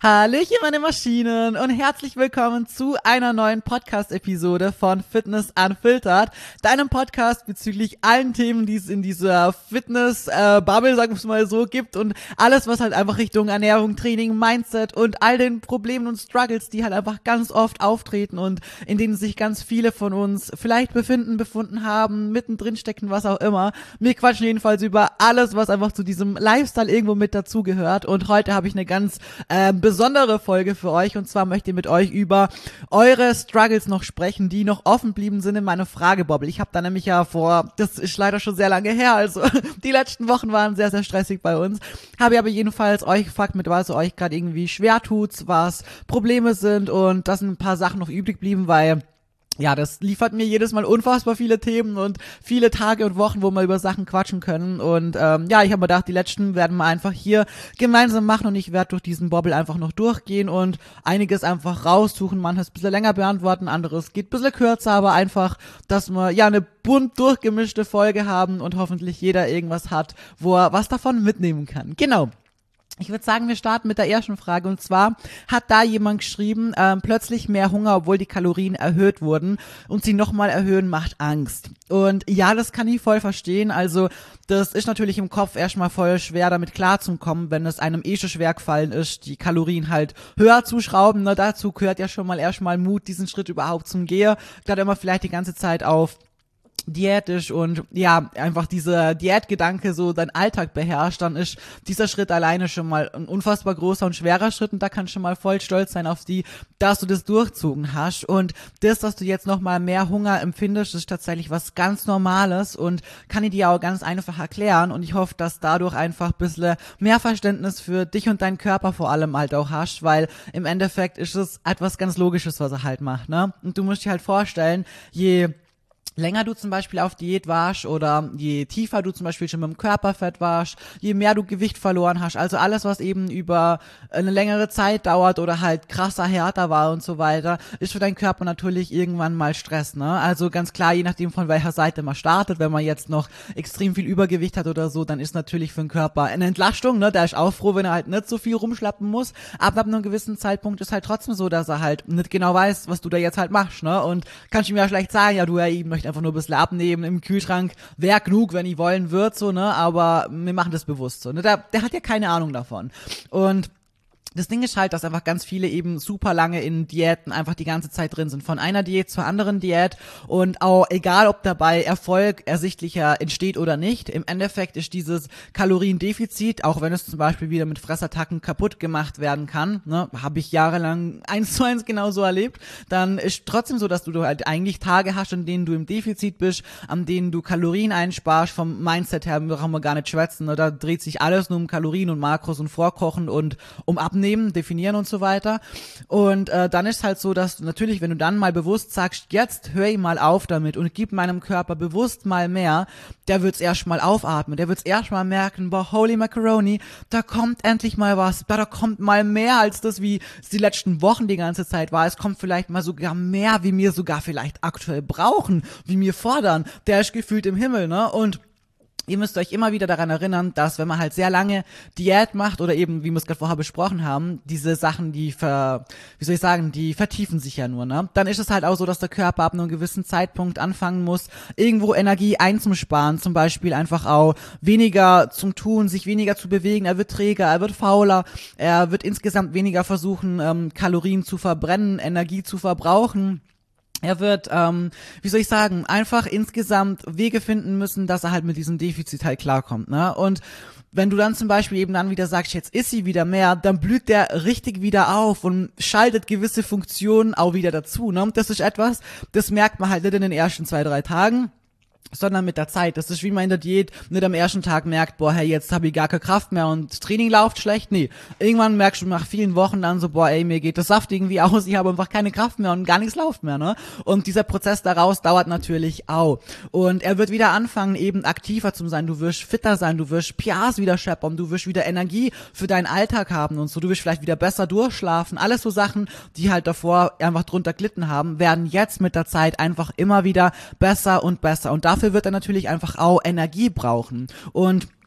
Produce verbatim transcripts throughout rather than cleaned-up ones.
Hallöchen meine Maschinen und herzlich willkommen zu einer neuen Podcast-Episode von Fitness Unfiltered, deinem Podcast bezüglich allen Themen, die es in dieser Fitness-Bubble, äh, sagen wir es mal so, gibt und alles, was halt einfach Richtung Ernährung, Training, Mindset und all den Problemen und Struggles, die halt einfach ganz oft auftreten und in denen sich ganz viele von uns vielleicht befinden, befunden haben, mittendrin stecken, was auch immer. Wir quatschen jedenfalls über alles, was einfach zu diesem Lifestyle irgendwo mit dazugehört und heute habe ich eine ganz äh, besondere Folge für euch und zwar möchte ich mit euch über eure Struggles noch sprechen, die noch offen blieben sind in meiner Fragebubble. Ich habe da nämlich ja vor, das ist leider schon sehr lange her, also die letzten Wochen waren sehr, sehr stressig bei uns. Habe ich aber jedenfalls euch gefragt, mit was euch gerade irgendwie schwer tut, was Probleme sind und dass ein paar Sachen noch übrig blieben, weil ja, das liefert mir jedes Mal unfassbar viele Themen und viele Tage und Wochen, wo wir über Sachen quatschen können. Und ähm, ja, ich habe mir gedacht, die letzten werden wir einfach hier gemeinsam machen und ich werde durch diesen Bobble einfach noch durchgehen und einiges einfach raussuchen, manches ein bisschen länger beantworten, anderes geht ein bisschen kürzer, aber einfach, dass wir ja eine bunt durchgemischte Folge haben und hoffentlich jeder irgendwas hat, wo er was davon mitnehmen kann. Genau. Ich würde sagen, wir starten mit der ersten Frage und zwar hat da jemand geschrieben, ähm, plötzlich mehr Hunger, obwohl die Kalorien erhöht wurden und sie nochmal erhöhen macht Angst. Und ja, das kann ich voll verstehen, also das ist natürlich im Kopf erstmal voll schwer damit klarzukommen, wenn es einem eh schon schwer gefallen ist, die Kalorien halt höher zu schrauben, ne? Dazu gehört ja schon mal erstmal Mut, diesen Schritt überhaupt zum Gehen, gerade immer vielleicht die ganze Zeit auf diätisch und ja, einfach dieser Diätgedanke so dein Alltag beherrscht, dann ist dieser Schritt alleine schon mal ein unfassbar großer und schwerer Schritt und da kannst du schon mal voll stolz sein auf die, dass du das durchzogen hast und das, dass du jetzt nochmal mehr Hunger empfindest, ist tatsächlich was ganz Normales und kann ich dir auch ganz einfach erklären und ich hoffe, dass dadurch einfach ein bisschen mehr Verständnis für dich und deinen Körper vor allem halt auch hast, weil im Endeffekt ist es etwas ganz Logisches, was er halt macht, ne? Und du musst dir halt vorstellen, je länger du zum Beispiel auf Diät warst oder je tiefer du zum Beispiel schon mit dem Körperfett warst, je mehr du Gewicht verloren hast, also alles, was eben über eine längere Zeit dauert oder halt krasser, härter war und so weiter, ist für deinen Körper natürlich irgendwann mal Stress, ne? Also ganz klar, je nachdem von welcher Seite man startet, wenn man jetzt noch extrem viel Übergewicht hat oder so, dann ist natürlich für den Körper eine Entlastung, ne? Der ist auch froh, wenn er halt nicht so viel rumschlappen muss, aber ab einem gewissen Zeitpunkt ist halt trotzdem so, dass er halt nicht genau weiß, was du da jetzt halt machst, ne? Und kannst du mir ja schlecht sagen, ja, du ja eben möchtest einfach nur ein bisschen abnehmen im Kühlschrank, wäre genug, wenn ich wollen würde, so, ne, aber wir machen das bewusst so, ne, der, der hat ja keine Ahnung davon und das Ding ist halt, dass einfach ganz viele eben super lange in Diäten einfach die ganze Zeit drin sind, von einer Diät zur anderen Diät und auch egal, ob dabei Erfolg ersichtlicher entsteht oder nicht, im Endeffekt ist dieses Kaloriendefizit, auch wenn es zum Beispiel wieder mit Fressattacken kaputt gemacht werden kann, ne, habe ich jahrelang eins zu eins genauso erlebt, dann ist trotzdem so, dass du halt eigentlich Tage hast, an denen du im Defizit bist, an denen du Kalorien einsparst, vom Mindset her brauchen wir gar nicht schwätzen, ne, da dreht sich alles nur um Kalorien und Makros und Vorkochen und um Abnehmen, definieren und so weiter und äh, dann ist halt so, dass du natürlich, wenn du dann mal bewusst sagst, jetzt höre ich mal auf damit und gib meinem Körper bewusst mal mehr, der wird's erst mal aufatmen, der wird's erst mal merken, boah, holy macaroni, da kommt endlich mal was, da kommt mal mehr als das, wie es die letzten Wochen die ganze Zeit war, es kommt vielleicht mal sogar mehr, wie wir sogar vielleicht aktuell brauchen, wie wir fordern, der ist gefühlt im Himmel, ne, und ihr müsst euch immer wieder daran erinnern, dass wenn man halt sehr lange Diät macht oder eben, wie wir es gerade vorher besprochen haben, diese Sachen, die ver, wie soll ich sagen, die vertiefen sich ja nur, ne? Dann ist es halt auch so, dass der Körper ab einem gewissen Zeitpunkt anfangen muss, irgendwo Energie einzusparen, zum Beispiel einfach auch weniger zum Tun, sich weniger zu bewegen, er wird träger, er wird fauler, er wird insgesamt weniger versuchen, ähm, Kalorien zu verbrennen, Energie zu verbrauchen. Er wird, ähm, wie soll ich sagen, einfach insgesamt Wege finden müssen, dass er halt mit diesem Defizit halt klarkommt, ne? Und wenn du dann zum Beispiel eben dann wieder sagst, jetzt ist sie wieder mehr, dann blüht der richtig wieder auf und schaltet gewisse Funktionen auch wieder dazu, ne? Und das ist etwas, das merkt man halt nicht in den ersten zwei, drei Tagen, sondern mit der Zeit. Das ist wie man in der Diät nicht am ersten Tag merkt, boah, hey, jetzt habe ich gar keine Kraft mehr und das Training läuft schlecht. Nee, irgendwann merkst du nach vielen Wochen dann so, boah, ey, mir geht das Saft irgendwie aus, ich habe einfach keine Kraft mehr und gar nichts läuft mehr, ne? Und dieser Prozess daraus dauert natürlich auch. Und er wird wieder anfangen, eben aktiver zu sein, du wirst fitter sein, du wirst P Rs wieder scheppern, du wirst wieder Energie für deinen Alltag haben und so, du wirst vielleicht wieder besser durchschlafen. Alles so Sachen, die halt davor einfach drunter glitten haben, werden jetzt mit der Zeit einfach immer wieder besser und besser. Und dafür wird er natürlich einfach auch Energie brauchen. Und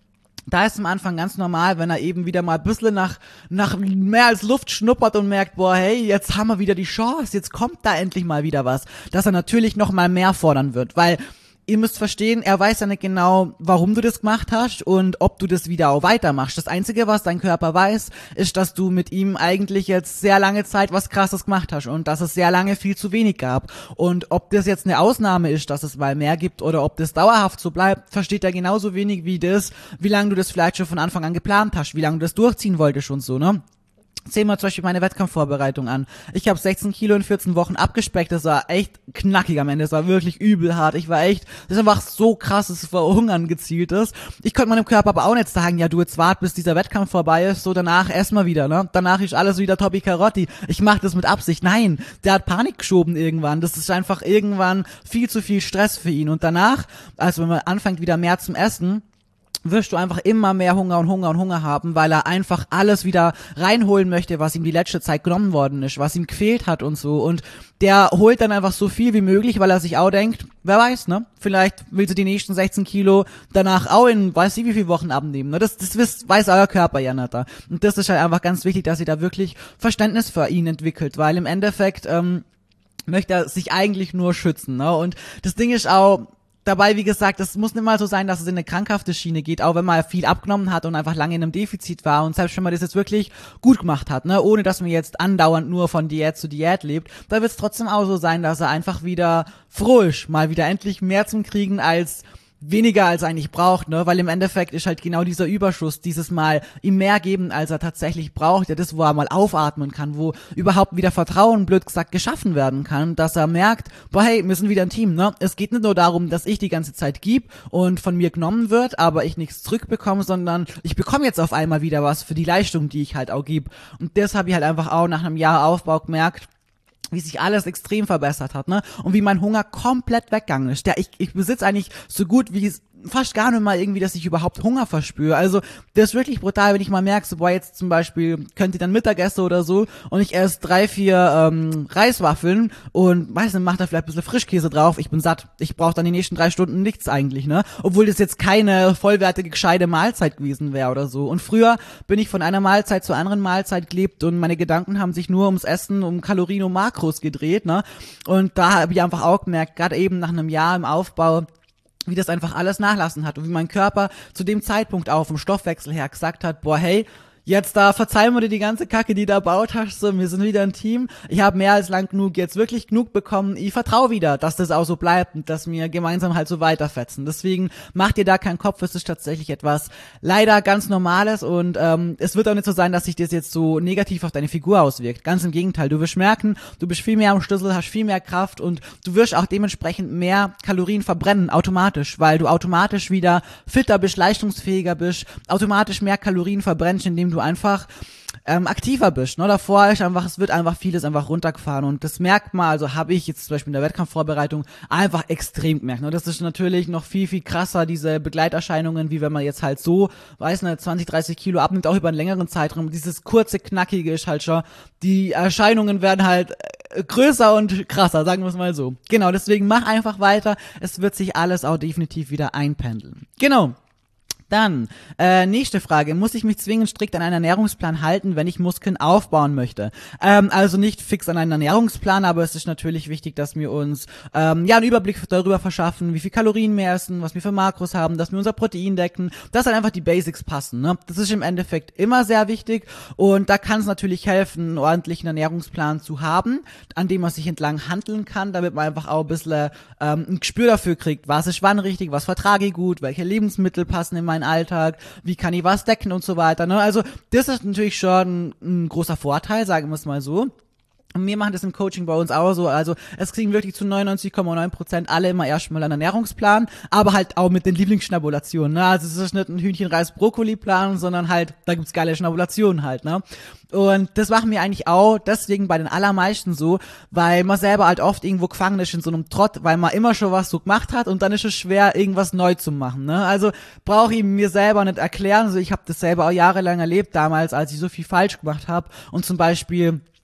Da ist am Anfang ganz normal, wenn er eben wieder mal ein bisschen nach, nach mehr als Luft schnuppert und merkt, boah, hey, jetzt haben wir wieder die Chance, jetzt kommt da endlich mal wieder was, dass er natürlich noch mal mehr fordern wird, weil ihr müsst verstehen, er weiß ja nicht genau, warum du das gemacht hast und ob du das wieder auch weitermachst. Das Einzige, was dein Körper weiß, ist, dass du mit ihm eigentlich jetzt sehr lange Zeit was Krasses gemacht hast und dass es sehr lange viel zu wenig gab. Und ob das jetzt eine Ausnahme ist, dass es mal mehr gibt oder ob das dauerhaft so bleibt, versteht er genauso wenig wie das, wie lange du das vielleicht schon von Anfang an geplant hast, wie lange du das durchziehen wolltest und so, ne? Sehen wir zum Beispiel meine Wettkampfvorbereitung an. Ich habe sechzehn Kilo in vierzehn Wochen abgespeckt. Das war echt knackig am Ende. Das war wirklich übel hart. Ich war echt, das ist einfach so krasses Verhungern gezieltes. Ich konnte meinem Körper aber auch nicht sagen, ja du jetzt wart, bis dieser Wettkampf vorbei ist. So danach erstmal wieder, ne? Danach ist alles wieder Topi Karotti. Ich mache das mit Absicht. Nein, der hat Panik geschoben irgendwann. Das ist einfach irgendwann viel zu viel Stress für ihn. Und danach, also wenn man anfängt wieder mehr zum Essen, wirst du einfach immer mehr Hunger und Hunger und Hunger haben, weil er einfach alles wieder reinholen möchte, was ihm die letzte Zeit genommen worden ist, was ihm gefehlt hat und so. Und der holt dann einfach so viel wie möglich, weil er sich auch denkt, wer weiß, ne? Vielleicht willst du die nächsten sechzehn Kilo danach auch in weiß ich wie viele Wochen abnehmen. Ne? Das, das weiß euer Körper ja nicht. Und das ist halt einfach ganz wichtig, dass ihr da wirklich Verständnis für ihn entwickelt, weil im Endeffekt ähm, möchte er sich eigentlich nur schützen. Ne? Und das Ding ist auch, dabei, wie gesagt, es muss nicht mal so sein, dass es in eine krankhafte Schiene geht, auch wenn man viel abgenommen hat und einfach lange in einem Defizit war und selbst wenn man das jetzt wirklich gut gemacht hat, ne, ohne dass man jetzt andauernd nur von Diät zu Diät lebt, da wird es trotzdem auch so sein, dass er einfach wieder froh ist, mal wieder endlich mehr zum Kriegen als weniger als er eigentlich braucht, ne, weil im Endeffekt ist halt genau dieser Überschuss, dieses Mal ihm mehr geben, als er tatsächlich braucht, ja, das, wo er mal aufatmen kann, wo überhaupt wieder Vertrauen, blöd gesagt, geschaffen werden kann, dass er merkt, boah, hey, wir sind wieder ein Team, ne, es geht nicht nur darum, dass ich die ganze Zeit gib und von mir genommen wird, aber ich nichts zurückbekomme, sondern ich bekomme jetzt auf einmal wieder was für die Leistung, die ich halt auch gebe und das habe ich halt einfach auch nach einem Jahr Aufbau gemerkt, wie sich alles extrem verbessert hat, ne? Und wie mein Hunger komplett weggegangen ist. Der, ich, ich besitze eigentlich so gut wie fast gar nicht mal irgendwie, dass ich überhaupt Hunger verspüre. Also das ist wirklich brutal, wenn ich mal merke, so boah, jetzt zum Beispiel könnt ihr dann Mittagessen oder so und ich esse drei, vier ähm, Reiswaffeln und weiß nicht, macht da vielleicht ein bisschen Frischkäse drauf. Ich bin satt. Ich brauche dann die nächsten drei Stunden nichts eigentlich, ne? Obwohl das jetzt keine vollwertige, gescheite Mahlzeit gewesen wäre oder so. Und früher bin ich von einer Mahlzeit zur anderen Mahlzeit gelebt und meine Gedanken haben sich nur ums Essen, um Kalorien und Makros gedreht, ne? Und da habe ich einfach auch gemerkt, gerade eben nach einem Jahr im Aufbau, wie das einfach alles nachlassen hat und wie mein Körper zu dem Zeitpunkt auch vom Stoffwechsel her gesagt hat, boah, hey, jetzt da verzeih mir dir die ganze Kacke, die du da baut hast, so, wir sind wieder ein Team, ich habe mehr als lang genug, jetzt wirklich genug bekommen, ich vertraue wieder, dass das auch so bleibt und dass wir gemeinsam halt so weiterfetzen. Deswegen macht dir da keinen Kopf, es ist tatsächlich etwas leider ganz Normales und ähm, es wird auch nicht so sein, dass sich das jetzt so negativ auf deine Figur auswirkt. Ganz im Gegenteil, du wirst merken, du bist viel mehr am Schlüssel, hast viel mehr Kraft und du wirst auch dementsprechend mehr Kalorien verbrennen, automatisch, weil du automatisch wieder fitter bist, leistungsfähiger bist, automatisch mehr Kalorien verbrennst, indem du einfach ähm, aktiver bist. Ne? Davor ist einfach, es wird einfach vieles einfach runtergefahren und das merkt man, also habe ich jetzt zum Beispiel in der Wettkampfvorbereitung einfach extrem gemerkt. Ne? Das ist natürlich noch viel, viel krasser, diese Begleiterscheinungen, wie wenn man jetzt halt so, weiß nicht, zwanzig, dreißig Kilo abnimmt, auch über einen längeren Zeitraum. Dieses kurze, knackige ist halt schon, die Erscheinungen werden halt größer und krasser, sagen wir es mal so. Genau, deswegen mach einfach weiter, es wird sich alles auch definitiv wieder einpendeln. Genau. Dann, äh, nächste Frage. Muss ich mich zwingend strikt an einen Ernährungsplan halten, wenn ich Muskeln aufbauen möchte? Ähm, also nicht fix an einen Ernährungsplan, aber es ist natürlich wichtig, dass wir uns ähm, ja einen Überblick darüber verschaffen, wie viel Kalorien wir essen, was wir für Makros haben, dass wir unser Protein decken, dass halt einfach die Basics passen. Ne? Das ist im Endeffekt immer sehr wichtig und da kann es natürlich helfen, einen ordentlichen Ernährungsplan zu haben, an dem man sich entlang handeln kann, damit man einfach auch ein bisschen ähm, ein Gespür dafür kriegt, was ist wann richtig, was vertrage ich gut, welche Lebensmittel passen in meinen Alltag, wie kann ich was decken und so weiter. Ne? Also das ist natürlich schon ein, ein großer Vorteil, sagen wir es mal so. Und wir machen das im Coaching bei uns auch so, also es kriegen wirklich zu neunundneunzig Komma neun Prozent alle immer erstmal einen Ernährungsplan, aber halt auch mit den Lieblingsschnabulationen, ne, also es ist nicht ein Hühnchen-Reis-Brokkoli-Plan, sondern halt, da gibt's geile Schnabulationen halt, ne, und das machen wir eigentlich auch deswegen bei den allermeisten so, weil man selber halt oft irgendwo gefangen ist in so einem Trott, weil man immer schon was so gemacht hat und dann ist es schwer, irgendwas neu zu machen, ne, also brauche ich mir selber nicht erklären, also ich habe das selber auch jahrelang erlebt damals, als ich so viel falsch gemacht habe und zum Beispiel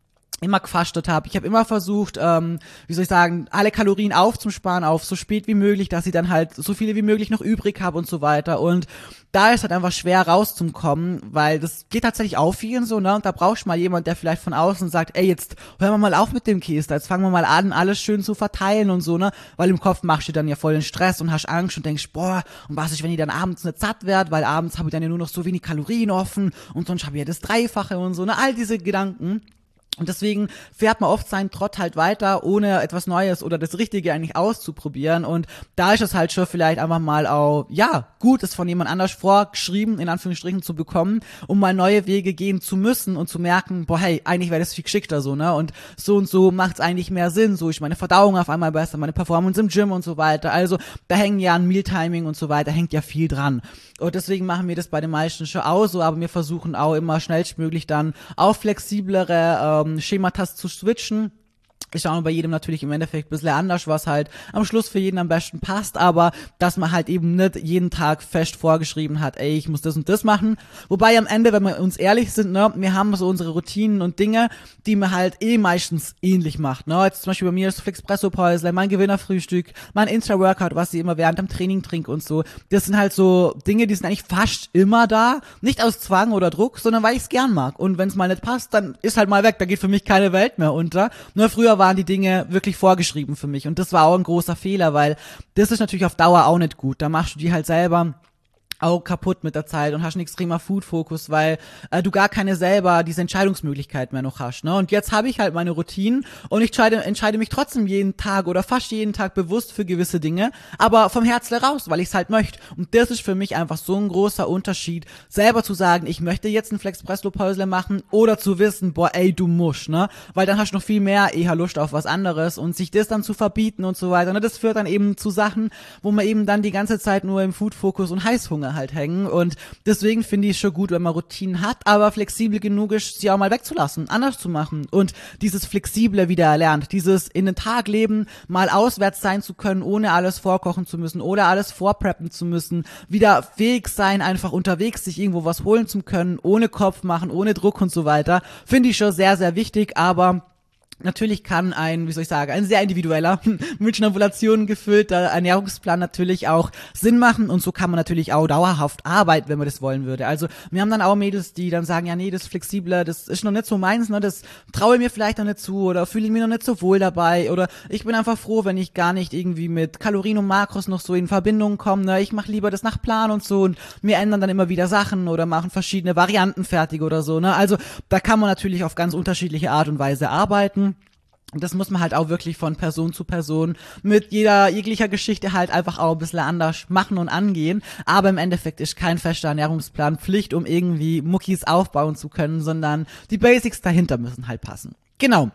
immer gefastet habe. Ich habe immer versucht, ähm, wie soll ich sagen, alle Kalorien aufzusparen, auf so spät wie möglich, dass ich dann halt so viele wie möglich noch übrig habe und so weiter. Und da ist halt einfach schwer rauszukommen, weil das geht tatsächlich auf vielen so, ne? Und da brauchst du mal jemand, der vielleicht von außen sagt, ey, jetzt hören wir mal auf mit dem Käse, jetzt fangen wir mal an, alles schön zu verteilen und so, ne? Weil im Kopf machst du dann ja voll den Stress und hast Angst und denkst, boah, und was ist, wenn ich dann abends nicht satt werd, weil abends habe ich dann ja nur noch so wenig Kalorien offen und sonst habe ich ja das Dreifache und so, ne? All diese Gedanken. Und deswegen fährt man oft seinen Trott halt weiter, ohne etwas Neues oder das Richtige eigentlich auszuprobieren. Und da ist es halt schon vielleicht einfach mal auch, ja, gut, es von jemand anders vorgeschrieben, in Anführungsstrichen, zu bekommen, um mal neue Wege gehen zu müssen und zu merken, boah, hey, eigentlich wäre das viel geschickter so, ne? Und so und so macht's eigentlich mehr Sinn. So ist meine Verdauung auf einmal besser, meine Performance im Gym und so weiter. Also da hängen ja an Mealtiming und so weiter, hängt ja viel dran. Und deswegen machen wir das bei den meisten schon auch so, aber wir versuchen auch immer schnellstmöglich dann auf flexiblere ähm, Schematas zu switchen. Ist auch bei jedem natürlich im Endeffekt ein bisschen anders, was halt am Schluss für jeden am besten passt, aber dass man halt eben nicht jeden Tag fest vorgeschrieben hat, ey, ich muss das und das machen. Wobei am Ende, wenn wir uns ehrlich sind, ne, wir haben so unsere Routinen und Dinge, die man halt eh meistens ähnlich macht, ne. Jetzt zum Beispiel bei mir ist Flixpresso-Päusle, mein Gewinnerfrühstück, mein Insta-Workout, was ich immer während dem Training trinke und so. Das sind halt so Dinge, die sind eigentlich fast immer da. Nicht aus Zwang oder Druck, sondern weil ich es gern mag. Und wenn es mal nicht passt, dann ist halt mal weg, da geht für mich keine Welt mehr unter. Nur früher war waren die Dinge wirklich vorgeschrieben für mich und das war auch ein großer Fehler, weil das ist natürlich auf Dauer auch nicht gut. Da machst du die halt selber auch kaputt mit der Zeit und hast einen extremer Food-Fokus, weil äh, du gar keine selber diese Entscheidungsmöglichkeit mehr noch hast, ne? Und jetzt habe ich halt meine Routinen und ich entscheide, entscheide mich trotzdem jeden Tag oder fast jeden Tag bewusst für gewisse Dinge, aber vom Herzen raus, weil ich es halt möchte. Und das ist für mich einfach so ein großer Unterschied, selber zu sagen, ich möchte jetzt ein Flexpresso-Päusle machen oder zu wissen, boah, ey, du musst, ne? Weil dann hast du noch viel mehr eher Lust auf was anderes und sich das dann zu verbieten und so weiter, ne? Das führt dann eben zu Sachen, wo man eben dann die ganze Zeit nur im Food-Fokus und Heißhunger halt hängen und deswegen finde ich es schon gut, wenn man Routinen hat, aber flexibel genug ist, sie auch mal wegzulassen, anders zu machen und dieses Flexible wieder erlernt, dieses in den Tag leben, mal auswärts sein zu können, ohne alles vorkochen zu müssen oder alles vorpreppen zu müssen, wieder fähig sein, einfach unterwegs sich irgendwo was holen zu können, ohne Kopf machen, ohne Druck und so weiter, finde ich schon sehr, sehr wichtig, aber natürlich kann ein, wie soll ich sagen, ein sehr individueller, mit Schnabulationen gefüllter Ernährungsplan natürlich auch Sinn machen und so kann man natürlich auch dauerhaft arbeiten, wenn man das wollen würde. Also wir haben dann auch Mädels, die dann sagen, ja nee, das Flexible, das ist noch nicht so meins, ne, das traue ich mir vielleicht noch nicht zu oder fühle ich mich noch nicht so wohl dabei oder ich bin einfach froh, wenn ich gar nicht irgendwie mit Kalorien und Makros noch so in Verbindung komme, ne, ich mache lieber das nach Plan und so und wir ändern dann immer wieder Sachen oder machen verschiedene Varianten fertig oder so, ne, also da kann man natürlich auf ganz unterschiedliche Art und Weise arbeiten. Und das muss man halt auch wirklich von Person zu Person mit jeder jeglicher Geschichte halt einfach auch ein bisschen anders machen und angehen. Aber im Endeffekt ist kein fester Ernährungsplan Pflicht, um irgendwie Muckis aufbauen zu können, sondern die Basics dahinter müssen halt passen. Genau.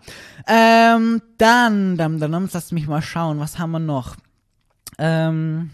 Ähm, dann, dann, dann, lass mich mal schauen, was haben wir noch? Ähm,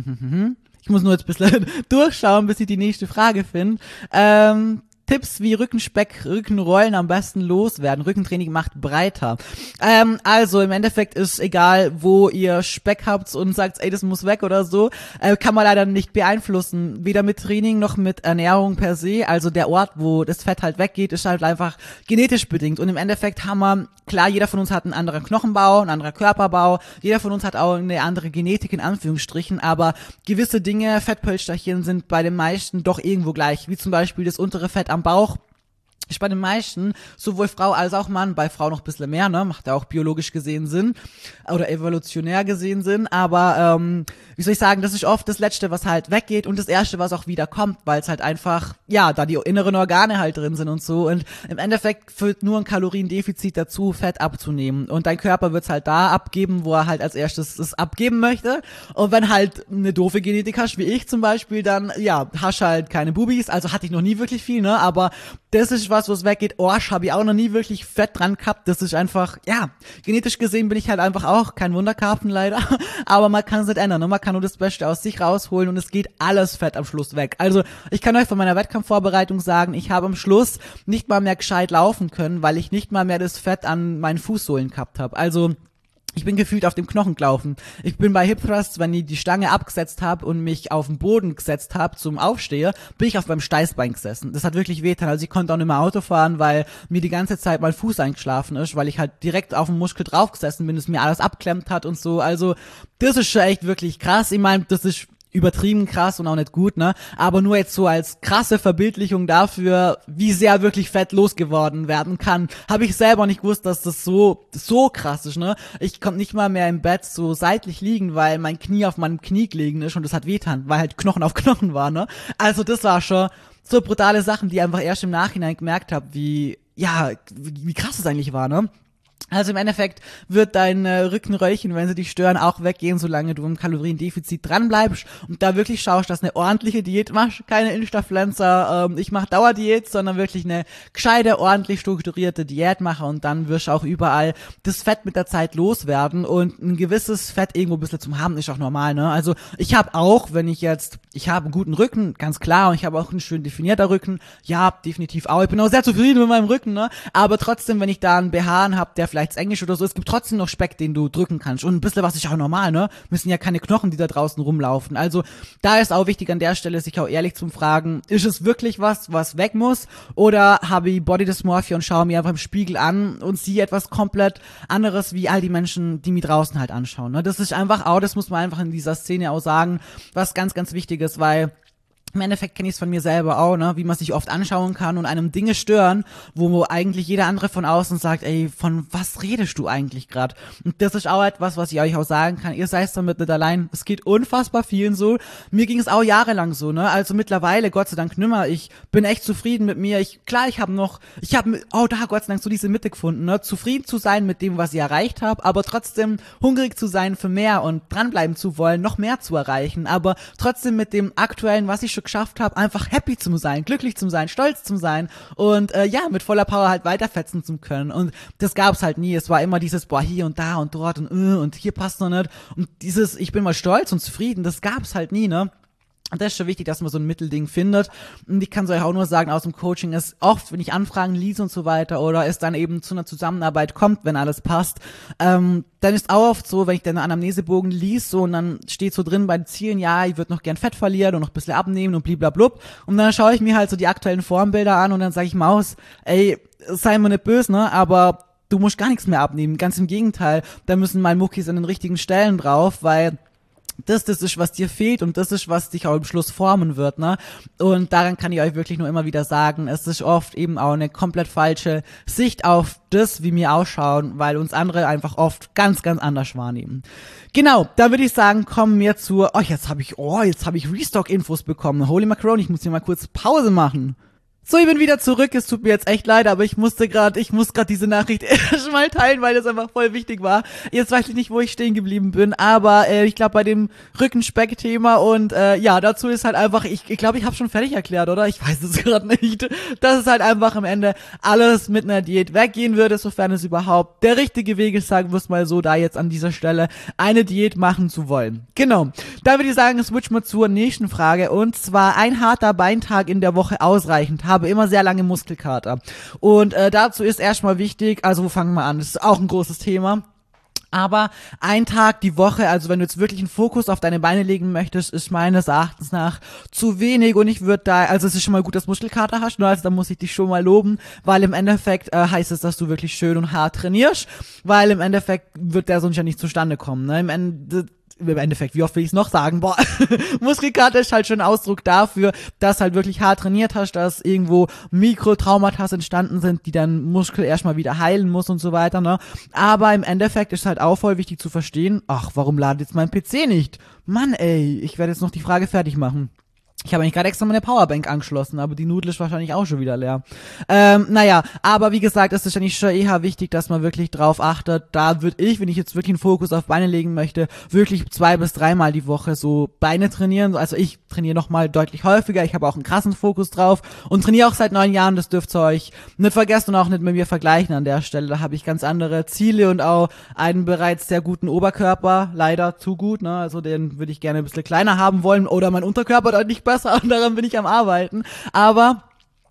ich muss nur jetzt ein bisschen durchschauen, bis ich die nächste Frage finde. Ähm, Tipps wie Rückenspeck, Rückenrollen am besten loswerden. Rückentraining macht breiter. Ähm, also im Endeffekt ist egal, wo ihr Speck habt und sagt, ey, das muss weg oder so, äh, kann man leider nicht beeinflussen. Weder mit Training noch mit Ernährung per se. Also der Ort, wo das Fett halt weggeht, ist halt einfach genetisch bedingt. Und im Endeffekt haben wir, klar, jeder von uns hat einen anderen Knochenbau, einen anderen Körperbau. Jeder von uns hat auch eine andere Genetik in Anführungsstrichen. Aber gewisse Dinge, Fettpölsterchen, sind bei den meisten doch irgendwo gleich. Wie zum Beispiel das untere Fett am Bauch ist bei den meisten, sowohl Frau als auch Mann, bei Frau noch ein bisschen mehr, ne, macht ja auch biologisch gesehen Sinn oder evolutionär gesehen Sinn, aber ähm, wie soll ich sagen, das ist oft das Letzte, was halt weggeht und das Erste, was auch wieder kommt, weil es halt einfach, ja, da die inneren Organe halt drin sind und so und im Endeffekt führt nur ein Kaloriendefizit dazu, Fett abzunehmen und dein Körper wird's halt da abgeben, wo er halt als erstes es abgeben möchte und wenn halt eine doofe Genetik hast, wie ich zum Beispiel, dann, ja, hast halt keine Bubis, also hatte ich noch nie wirklich viel, ne, aber das ist was, was weggeht. Arsch habe ich auch noch nie wirklich Fett dran gehabt. Das ist einfach, ja, genetisch gesehen bin ich halt einfach auch kein Wunderkarpfen leider. Aber man kann es nicht ändern. Ne? Man kann nur das Beste aus sich rausholen und es geht alles Fett am Schluss weg. Also ich kann euch von meiner Wettkampfvorbereitung sagen, ich habe am Schluss nicht mal mehr gescheit laufen können, weil ich nicht mal mehr das Fett an meinen Fußsohlen gehabt habe. Also ich bin gefühlt auf dem Knochen gelaufen. Ich bin bei Hip Thrusts, wenn ich die Stange abgesetzt habe und mich auf den Boden gesetzt habe zum Aufsteher, bin ich auf meinem Steißbein gesessen. Das hat wirklich wehgetan. Also ich konnte auch nicht mehr Auto fahren, weil mir die ganze Zeit mein Fuß eingeschlafen ist, weil ich halt direkt auf den Muskel drauf gesessen bin, es mir alles abklemmt hat und so. Also das ist schon echt wirklich krass. Ich meine, das ist übertrieben krass und auch nicht gut, ne? Aber nur jetzt so als krasse Verbildlichung dafür, wie sehr wirklich Fett losgeworden werden kann, habe ich selber nicht gewusst, dass das so so krass ist, ne? Ich konnte nicht mal mehr im Bett so seitlich liegen, weil mein Knie auf meinem Knie gelegen ist und das hat wehgetan, weil halt Knochen auf Knochen war, ne? Also das war schon so brutale Sachen, die ich einfach erst im Nachhinein gemerkt habe, wie ja, wie, wie krass es eigentlich war, ne? Also im Endeffekt wird dein äh, Rückenröllchen, wenn sie dich stören, auch weggehen, solange du im Kaloriendefizit dran bleibst und da wirklich schaust, dass eine ordentliche Diät machst, keine Instafluencer, ähm, ich mache Dauerdiät, sondern wirklich eine gescheite, ordentlich strukturierte Diät mache und dann wirst du auch überall das Fett mit der Zeit loswerden und ein gewisses Fett irgendwo ein bisschen zum haben ist auch normal, ne? Also ich habe auch, wenn ich jetzt, ich habe einen guten Rücken, ganz klar, und ich habe auch einen schön definierter Rücken, ja, definitiv auch, ich bin auch sehr zufrieden mit meinem Rücken, ne? Aber trotzdem, wenn ich da einen B H habe, der vielleicht Englisch oder so, es gibt trotzdem noch Speck, den du drücken kannst. Und ein bisschen was ist auch normal, ne? Müssen ja keine Knochen, die da draußen rumlaufen. Also da ist auch wichtig an der Stelle, sich auch ehrlich zu fragen, ist es wirklich was, was weg muss? Oder habe ich Body Dysmorphia und schaue mir einfach im Spiegel an und sehe etwas komplett anderes, wie all die Menschen, die mir draußen halt anschauen, ne? Das ist einfach auch, das muss man einfach in dieser Szene auch sagen, was ganz, ganz wichtig ist, weil im Endeffekt kenne ich es von mir selber auch, ne, wie man sich oft anschauen kann und einem Dinge stören, wo eigentlich jeder andere von außen sagt, ey, von was redest du eigentlich gerade? Und das ist auch etwas, was ich euch auch sagen kann, ihr seid damit nicht allein, es geht unfassbar vielen so, mir ging es auch jahrelang so, ne, also mittlerweile, Gott sei Dank nimmer, ich bin echt zufrieden mit mir, ich, klar, ich habe noch, ich habe, oh da, Gott sei Dank so diese Mitte gefunden, ne, zufrieden zu sein mit dem, was ich erreicht habe, aber trotzdem hungrig zu sein für mehr und dranbleiben zu wollen, noch mehr zu erreichen, aber trotzdem mit dem aktuellen, was ich schon geschafft habe, einfach happy zu sein, glücklich zu sein, stolz zu sein und äh, ja, mit voller Power halt weiterfetzen zu können. Und das gab's halt nie. Es war immer dieses, boah, hier und da und dort und äh, und hier passt noch nicht. Und dieses, ich bin mal stolz und zufrieden, das gab's halt nie, ne? Und das ist schon wichtig, dass man so ein Mittelding findet. Und ich kann es euch auch nur sagen, aus dem Coaching ist oft, wenn ich Anfragen lese und so weiter oder es dann eben zu einer Zusammenarbeit kommt, wenn alles passt, ähm, dann ist auch oft so, wenn ich den Anamnesebogen lies so und dann steht so drin bei den Zielen, ja, ich würde noch gern Fett verlieren und noch ein bisschen abnehmen und bliblablub. Und dann schaue ich mir halt so die aktuellen Formbilder an und dann sage ich Maus, ey, sei mir nicht böse, ne, aber du musst gar nichts mehr abnehmen. Ganz im Gegenteil, da müssen mal Muckis an den richtigen Stellen drauf, weil das, das ist, was dir fehlt und das ist, was dich auch im Schluss formen wird, ne? Und daran kann ich euch wirklich nur immer wieder sagen, es ist oft eben auch eine komplett falsche Sicht auf das, wie wir ausschauen, weil uns andere einfach oft ganz, ganz anders wahrnehmen. Genau, da würde ich sagen, kommen wir zu, oh, jetzt habe ich, oh, jetzt habe ich Restock-Infos bekommen. Holy Macaroni, ich muss hier mal kurz Pause machen. So, ich bin wieder zurück. Es tut mir jetzt echt leid, aber ich musste gerade, ich muss gerade diese Nachricht erst mal teilen, weil das einfach voll wichtig war. Jetzt weiß ich nicht, wo ich stehen geblieben bin, aber äh, ich glaube bei dem Rückenspeck-Thema und äh, ja, dazu ist halt einfach, ich glaube, ich, glaub, ich habe schon fertig erklärt, oder? Ich weiß es gerade nicht. Dass es halt einfach am Ende alles mit einer Diät weggehen würde, sofern es überhaupt der richtige Weg ist, sagen wir es mal so, da jetzt an dieser Stelle eine Diät machen zu wollen. Genau. Da würde ich sagen, switchen wir zur nächsten Frage und zwar ein harter Beintag in der Woche ausreichend. Habe immer sehr lange Muskelkater. Und äh, dazu ist erstmal wichtig, also wo fangen wir an? Das ist auch ein großes Thema. Aber ein Tag die Woche, also wenn du jetzt wirklich einen Fokus auf deine Beine legen möchtest, ist meines Erachtens nach zu wenig und ich würde da, also es ist schon mal gut, dass du Muskelkater hast, nur also da muss ich dich schon mal loben, weil im Endeffekt äh, heißt es, dass du wirklich schön und hart trainierst, weil im Endeffekt wird der sonst ja nicht zustande kommen, ne? Im Ende im Endeffekt, wie oft will ich es noch sagen, boah, Muskelkater ist halt schon ein Ausdruck dafür, dass halt wirklich hart trainiert hast, dass irgendwo Mikrotraumata entstanden sind, die dann Muskel erstmal wieder heilen muss und so weiter, ne? Aber im Endeffekt ist halt auch voll wichtig zu verstehen, ach, warum ladet jetzt mein P C nicht? Mann, ey, ich werde jetzt noch die Frage fertig machen. Ich habe eigentlich gerade extra meine Powerbank angeschlossen, aber die Nudel ist wahrscheinlich auch schon wieder leer. Ähm, naja, aber wie gesagt, es ist ja nicht schon eher wichtig, dass man wirklich drauf achtet. Da würde ich, wenn ich jetzt wirklich einen Fokus auf Beine legen möchte, wirklich zwei bis dreimal die Woche so Beine trainieren. Also ich trainiere nochmal deutlich häufiger. Ich habe auch einen krassen Fokus drauf und trainiere auch seit neun Jahren. Das dürft ihr euch nicht vergessen und auch nicht mit mir vergleichen an der Stelle. Da habe ich ganz andere Ziele und auch einen bereits sehr guten Oberkörper. Leider zu gut, ne? Also den würde ich gerne ein bisschen kleiner haben wollen oder mein Unterkörper deutlich besser und daran bin ich am Arbeiten. Aber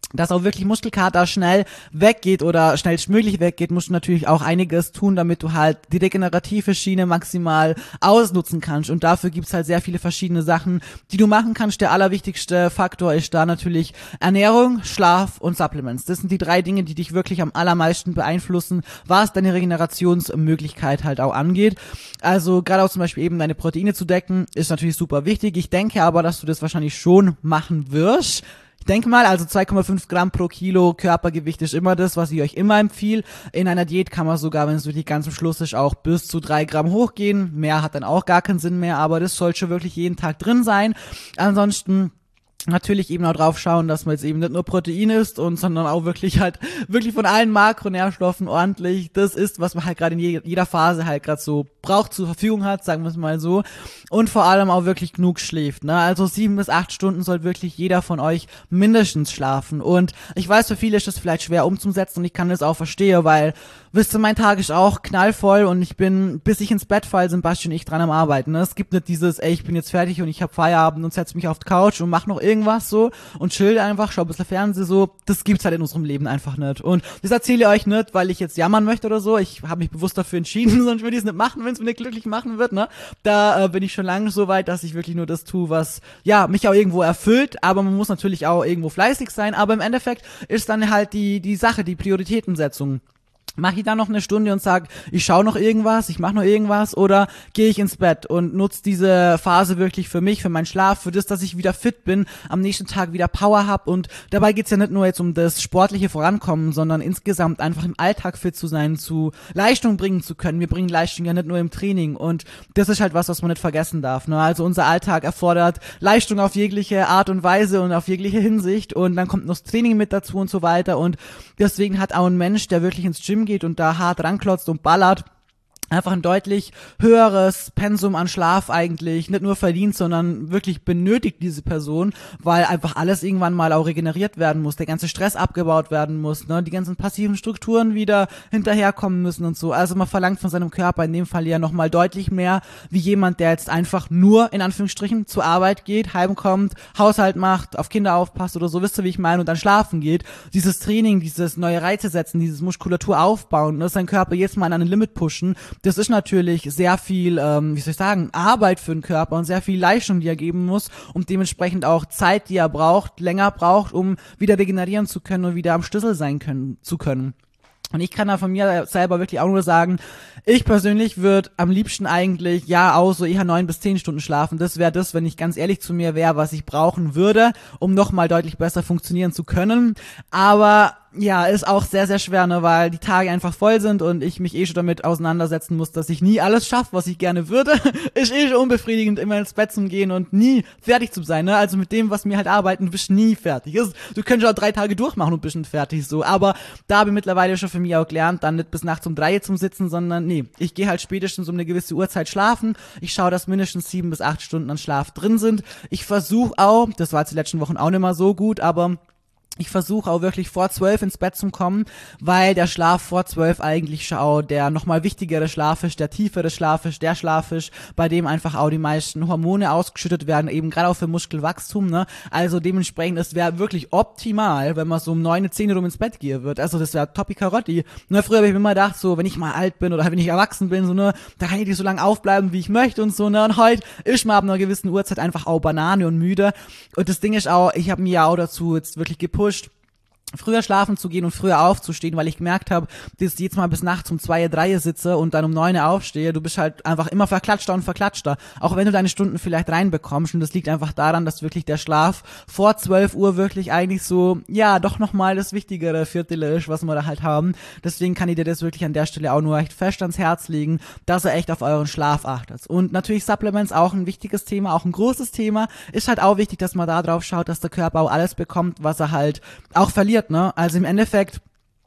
dass auch wirklich Muskelkater schnell weggeht oder schnellstmöglich weggeht, musst du natürlich auch einiges tun, damit du halt die regenerative Schiene maximal ausnutzen kannst. Und dafür gibt's halt sehr viele verschiedene Sachen, die du machen kannst. Der allerwichtigste Faktor ist da natürlich Ernährung, Schlaf und Supplements. Das sind die drei Dinge, die dich wirklich am allermeisten beeinflussen, was deine Regenerationsmöglichkeit halt auch angeht. Also gerade auch zum Beispiel eben deine Proteine zu decken, ist natürlich super wichtig. Ich denke aber, dass du das wahrscheinlich schon machen wirst. Ich denke mal, also zwei Komma fünf Gramm pro Kilo Körpergewicht ist immer das, was ich euch immer empfehle. In einer Diät kann man sogar, wenn es wirklich ganz am Schluss ist, auch bis zu drei Gramm hochgehen. Mehr hat dann auch gar keinen Sinn mehr, aber das soll schon wirklich jeden Tag drin sein. Ansonsten natürlich eben auch drauf schauen, dass man jetzt eben nicht nur Protein isst und sondern auch wirklich halt wirklich von allen Makronährstoffen ordentlich das isst, was man halt gerade in je, jeder Phase halt gerade so braucht, zur Verfügung hat, sagen wir es mal so, und vor allem auch wirklich genug schläft, ne? Also sieben bis acht Stunden soll wirklich jeder von euch mindestens schlafen. Und ich weiß, für viele ist das vielleicht schwer umzusetzen und ich kann das auch verstehen, weil, wisst ihr, mein Tag ist auch knallvoll und ich bin, bis ich ins Bett falle, sind Basti und ich dran am Arbeiten, ne? Es gibt nicht dieses, ey, ich bin jetzt fertig und ich habe Feierabend und setze mich auf die Couch und mach noch irgendwas so und chill einfach, schau ein bisschen Fernsehen so, das gibt's halt in unserem Leben einfach nicht. Und das erzähle ich euch nicht, weil ich jetzt jammern möchte oder so, ich habe mich bewusst dafür entschieden, sonst würde ich es nicht machen, wenn es mir nicht glücklich machen wird, ne? Da äh, bin ich schon lange so weit, dass ich wirklich nur das tue, was, ja, mich auch irgendwo erfüllt, aber man muss natürlich auch irgendwo fleißig sein, aber im Endeffekt ist dann halt die, die Sache, die Prioritätensetzung. Mache ich dann noch eine Stunde und sag, ich schaue noch irgendwas, ich mache noch irgendwas, oder gehe ich ins Bett und nutze diese Phase wirklich für mich, für meinen Schlaf, für das, dass ich wieder fit bin, am nächsten Tag wieder Power hab. Und dabei geht's ja nicht nur jetzt um das sportliche Vorankommen, sondern insgesamt einfach im Alltag fit zu sein, zu Leistung bringen zu können. Wir bringen Leistung ja nicht nur im Training und das ist halt was, was man nicht vergessen darf, ne? Also unser Alltag erfordert Leistung auf jegliche Art und Weise und auf jegliche Hinsicht und dann kommt noch das Training mit dazu und so weiter und deswegen hat auch ein Mensch, der wirklich ins Gym geht und da hart ranklotzt und ballert, einfach ein deutlich höheres Pensum an Schlaf eigentlich nicht nur verdient, sondern wirklich benötigt diese Person, weil einfach alles irgendwann mal auch regeneriert werden muss, der ganze Stress abgebaut werden muss, ne, die ganzen passiven Strukturen wieder hinterherkommen müssen und so. Also man verlangt von seinem Körper in dem Fall ja nochmal deutlich mehr, wie jemand, der jetzt einfach nur, in Anführungsstrichen, zur Arbeit geht, heimkommt, Haushalt macht, auf Kinder aufpasst oder so, wisst ihr, wie ich meine, und dann schlafen geht. Dieses Training, dieses neue Reize setzen, dieses Muskulatur aufbauen, ne, seinen Körper jetzt mal an ein Limit pushen, das ist natürlich sehr viel, ähm, wie soll ich sagen, Arbeit für den Körper und sehr viel Leistung, die er geben muss und dementsprechend auch Zeit, die er braucht, länger braucht, um wieder regenerieren zu können und wieder am Schlüssel sein können, zu können. Und ich kann da von mir selber wirklich auch nur sagen, ich persönlich würde am liebsten eigentlich, ja, auch so eher neun bis zehn Stunden schlafen. Das wäre das, wenn ich ganz ehrlich zu mir wäre, was ich brauchen würde, um nochmal deutlich besser funktionieren zu können. Aber ja, ist auch sehr, sehr schwer, ne, weil die Tage einfach voll sind und ich mich eh schon damit auseinandersetzen muss, dass ich nie alles schaffe, was ich gerne würde. Ist eh schon unbefriedigend, immer ins Bett zu gehen und nie fertig zu sein, ne? Also mit dem, was mir halt arbeiten, bist nie fertig. Ist, du könntest auch drei Tage durchmachen und bist nicht fertig, so. Aber da habe ich mittlerweile schon für mich auch gelernt, dann nicht bis nachts um drei zum Sitzen, sondern nee, ich gehe halt spätestens um eine gewisse Uhrzeit schlafen. Ich schaue, dass mindestens sieben bis acht Stunden an Schlaf drin sind. Ich versuche auch, das war jetzt die letzten Wochen auch nicht mal so gut, aber ich versuche auch wirklich vor zwölf ins Bett zu kommen, weil der Schlaf vor zwölf eigentlich schon auch der nochmal wichtigere Schlaf ist, der tiefere Schlaf ist, der Schlaf ist, bei dem einfach auch die meisten Hormone ausgeschüttet werden, eben gerade auch für Muskelwachstum, ne? Also dementsprechend, es wäre wirklich optimal, wenn man so um neun, zehn Uhr ins Bett gehen wird. Also das wäre Toppi Karotti. Ne, früher habe ich mir immer gedacht, so, wenn ich mal alt bin oder wenn ich erwachsen bin, so, ne, da kann ich nicht so lange aufbleiben, wie ich möchte und so, ne? Und heute ist man ab einer gewissen Uhrzeit einfach auch Banane und müde. Und das Ding ist auch, ich habe mir ja auch dazu jetzt wirklich gepusht, früher schlafen zu gehen und früher aufzustehen, weil ich gemerkt habe, dass ich jetzt mal bis nachts um zwei, drei sitze und dann um neun aufstehe, du bist halt einfach immer verklatschter und verklatschter, auch wenn du deine Stunden vielleicht reinbekommst und das liegt einfach daran, dass wirklich der Schlaf vor zwölf Uhr wirklich eigentlich so, ja, doch nochmal das wichtigere Viertel ist, was wir da halt haben. Deswegen kann ich dir das wirklich an der Stelle auch nur echt fest ans Herz legen, dass ihr echt auf euren Schlaf achtet. Und natürlich Supplements auch ein wichtiges Thema, auch ein großes Thema, ist halt auch wichtig, dass man da drauf schaut, dass der Körper auch alles bekommt, was er halt auch verliert. Ne? Also im Endeffekt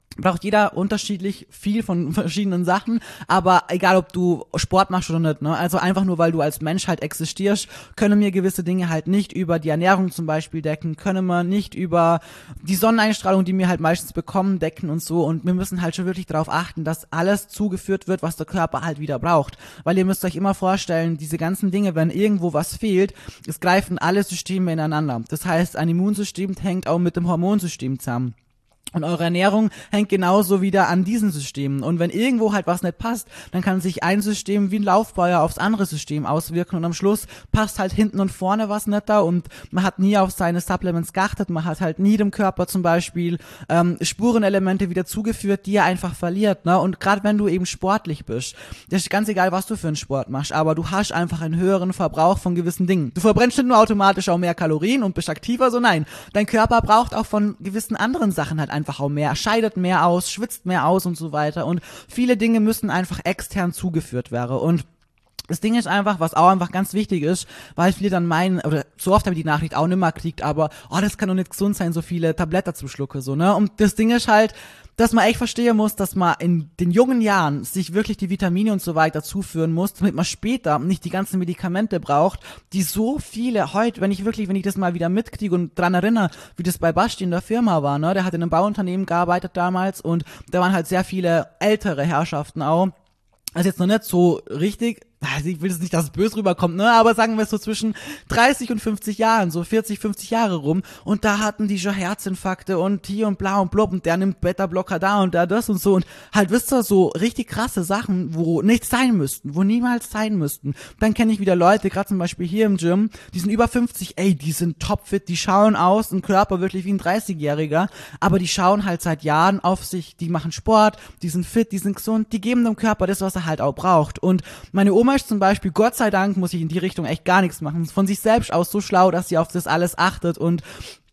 braucht jeder unterschiedlich viel von verschiedenen Sachen, aber egal, ob du Sport machst oder nicht, ne, also einfach nur, weil du als Mensch halt existierst, können wir gewisse Dinge halt nicht über die Ernährung zum Beispiel decken, können wir nicht über die Sonneneinstrahlung, die wir halt meistens bekommen, decken und so, und wir müssen halt schon wirklich darauf achten, dass alles zugeführt wird, was der Körper halt wieder braucht, weil ihr müsst euch immer vorstellen, diese ganzen Dinge, wenn irgendwo was fehlt, es greifen alle Systeme ineinander, das heißt, ein Immunsystem hängt auch mit dem Hormonsystem zusammen. Und eure Ernährung hängt genauso wieder an diesen Systemen. Und wenn irgendwo halt was nicht passt, dann kann sich ein System wie ein Lauffeuer aufs andere System auswirken. Und am Schluss passt halt hinten und vorne was nicht da. Und man hat nie auf seine Supplements geachtet. Man hat halt nie dem Körper zum Beispiel ähm, Spurenelemente wieder zugeführt, die er einfach verliert. Ne? Und gerade wenn du eben sportlich bist, das ist ganz egal, was du für einen Sport machst, aber du hast einfach einen höheren Verbrauch von gewissen Dingen. Du verbrennst nicht nur automatisch auch mehr Kalorien und bist aktiver, so nein. Dein Körper braucht auch von gewissen anderen Sachen halt einfach auch mehr, scheidet mehr aus, schwitzt mehr aus und so weiter, und viele Dinge müssen einfach extern zugeführt werden. Und das Ding ist einfach, was auch einfach ganz wichtig ist, weil viele dann meinen, oder so oft habe ich die Nachricht auch nicht mehr gekriegt, aber oh, das kann doch nicht gesund sein, so viele Tabletten zu schlucken, so, ne? Und das Ding ist halt, dass man echt verstehen muss, dass man in den jungen Jahren sich wirklich die Vitamine und so weiter zuführen muss, damit man später nicht die ganzen Medikamente braucht, die so viele heute, wenn ich wirklich, wenn ich das mal wieder mitkriege und dran erinnere, wie das bei Basti in der Firma war, ne, der hat in einem Bauunternehmen gearbeitet damals, und da waren halt sehr viele ältere Herrschaften auch, also jetzt noch nicht so richtig, also ich will jetzt nicht, dass es böse rüberkommt, ne, aber sagen wir es so zwischen dreißig und fünfzig Jahren, so vierzig, fünfzig Jahre rum, und da hatten die schon Herzinfarkte und hier und bla und blub, und der nimmt Beta-Blocker da und da das und so, und halt, wisst ihr, so richtig krasse Sachen, wo nichts sein müssten, wo niemals sein müssten. Dann kenne ich wieder Leute, gerade zum Beispiel hier im Gym, die sind über fünfzig, ey, die sind topfit, die schauen aus, ein Körper wirklich wie ein dreißigjähriger, aber die schauen halt seit Jahren auf sich, die machen Sport, die sind fit, die sind gesund, die geben dem Körper das, was er halt auch braucht. Und meine Oma ist zum Beispiel, Gott sei Dank, muss ich in die Richtung echt gar nichts machen, von sich selbst aus so schlau, dass sie auf das alles achtet und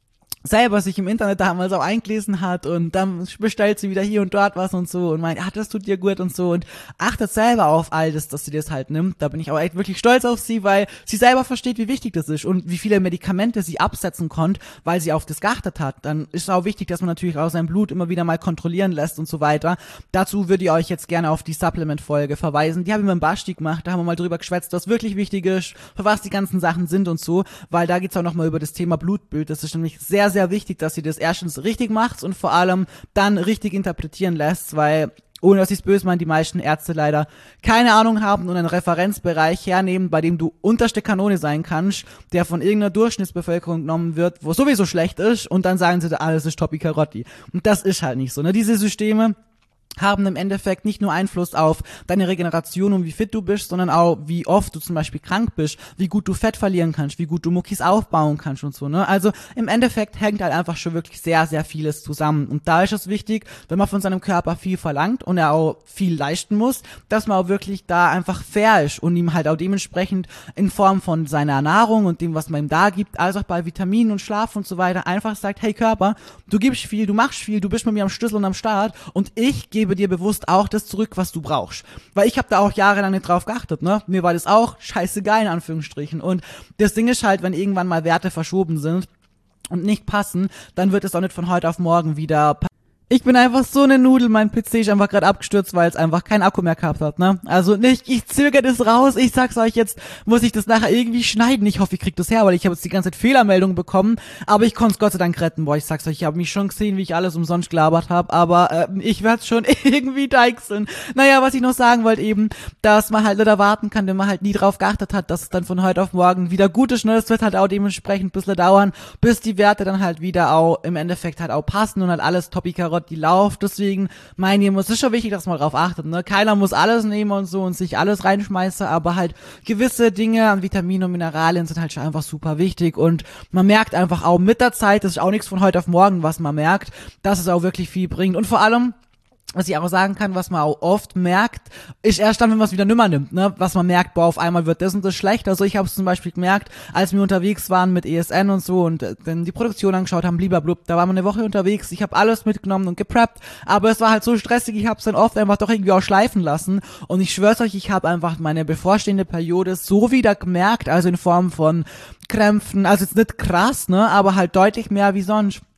selber sich im Internet damals auch eingelesen hat, und dann bestellt sie wieder hier und dort was und so und meint, ah, das tut dir gut und so, und achtet selber auf all das, dass sie das halt nimmt. Da bin ich auch echt wirklich stolz auf sie, weil sie selber versteht, wie wichtig das ist und wie viele Medikamente sie absetzen konnte, weil sie auf das geachtet hat. Dann ist es auch wichtig, dass man natürlich auch sein Blut immer wieder mal kontrollieren lässt und so weiter. Dazu würde ich euch jetzt gerne auf die Supplement-Folge verweisen. Die habe ich mit dem Basti gemacht, da haben wir mal drüber geschwätzt, was wirklich wichtig ist, für was die ganzen Sachen sind und so, weil da geht's auch nochmal über das Thema Blutbild. Das ist nämlich sehr, sehr sehr wichtig, dass ihr das erstens richtig macht und vor allem dann richtig interpretieren lässt, weil, ohne dass ich es böse meine, die meisten Ärzte leider keine Ahnung haben und einen Referenzbereich hernehmen, bei dem du unterste Kanone sein kannst, der von irgendeiner Durchschnittsbevölkerung genommen wird, wo sowieso schlecht ist, und dann sagen sie, alles ist Topi Karotti. Und das ist halt nicht so, ne? Diese Systeme haben im Endeffekt nicht nur Einfluss auf deine Regeneration und wie fit du bist, sondern auch, wie oft du zum Beispiel krank bist, wie gut du Fett verlieren kannst, wie gut du Muckis aufbauen kannst und so, ne? Also im Endeffekt hängt halt einfach schon wirklich sehr, sehr vieles zusammen. Und da ist es wichtig, wenn man von seinem Körper viel verlangt und er auch viel leisten muss, dass man auch wirklich da einfach fair ist und ihm halt auch dementsprechend in Form von seiner Ernährung und dem, was man ihm da gibt, als auch bei Vitaminen und Schlaf und so weiter, einfach sagt, hey Körper, du gibst viel, du machst viel, du bist mit mir am Schlüssel und am Start, und ich gebe dir bewusst auch das zurück, was du brauchst. Weil ich habe da auch jahrelang nicht drauf geachtet, ne? Mir war das auch scheißegal, in Anführungsstrichen. Und das Ding ist halt, wenn irgendwann mal Werte verschoben sind und nicht passen, dann wird es auch nicht von heute auf morgen wieder passieren. Ich bin einfach so eine Nudel, mein P C ist einfach gerade abgestürzt, weil es einfach keinen Akku mehr gehabt hat, ne? Also nicht, ich zögere das raus, ich sag's euch jetzt, muss ich das nachher irgendwie schneiden. Ich hoffe, ich krieg das her, weil ich habe jetzt die ganze Zeit Fehlermeldungen bekommen, aber ich konnte es Gott sei Dank retten. Boah, ich sag's euch, ich habe mich schon gesehen, wie ich alles umsonst gelabert habe, aber äh, ich werde schon irgendwie deichseln. Naja, was ich noch sagen wollte eben, dass man halt nicht erwarten kann, wenn man halt nie drauf geachtet hat, dass es dann von heute auf morgen wieder gut ist, ne? Es wird halt auch dementsprechend ein bisschen dauern, bis die Werte dann halt wieder auch im Endeffekt halt auch passen und halt alles Topi Karotti die läuft. Deswegen meine ich, es ist schon wichtig, dass man drauf achtet, ne? Keiner muss alles nehmen und so und sich alles reinschmeißen, aber halt gewisse Dinge an Vitaminen und Mineralien sind halt schon einfach super wichtig, und man merkt einfach auch mit der Zeit, das ist auch nichts von heute auf morgen, was man merkt, dass es auch wirklich viel bringt. Und vor allem, was ich auch sagen kann, was man auch oft merkt, ist erst dann, wenn man es wieder nimmer nimmt, ne, was man merkt, boah, auf einmal wird das und das schlecht. Also ich habe es zum Beispiel gemerkt, als wir unterwegs waren mit E S N und so und äh, dann die Produktion angeschaut haben, blub, da waren wir eine Woche unterwegs, ich habe alles mitgenommen und gepreppt, aber es war halt so stressig, ich habe es dann oft einfach doch irgendwie auch schleifen lassen, und ich schwör's euch, ich habe einfach meine bevorstehende Periode so wieder gemerkt, also in Form von Krämpfen, also jetzt nicht krass, ne, aber halt deutlich mehr wie sonst.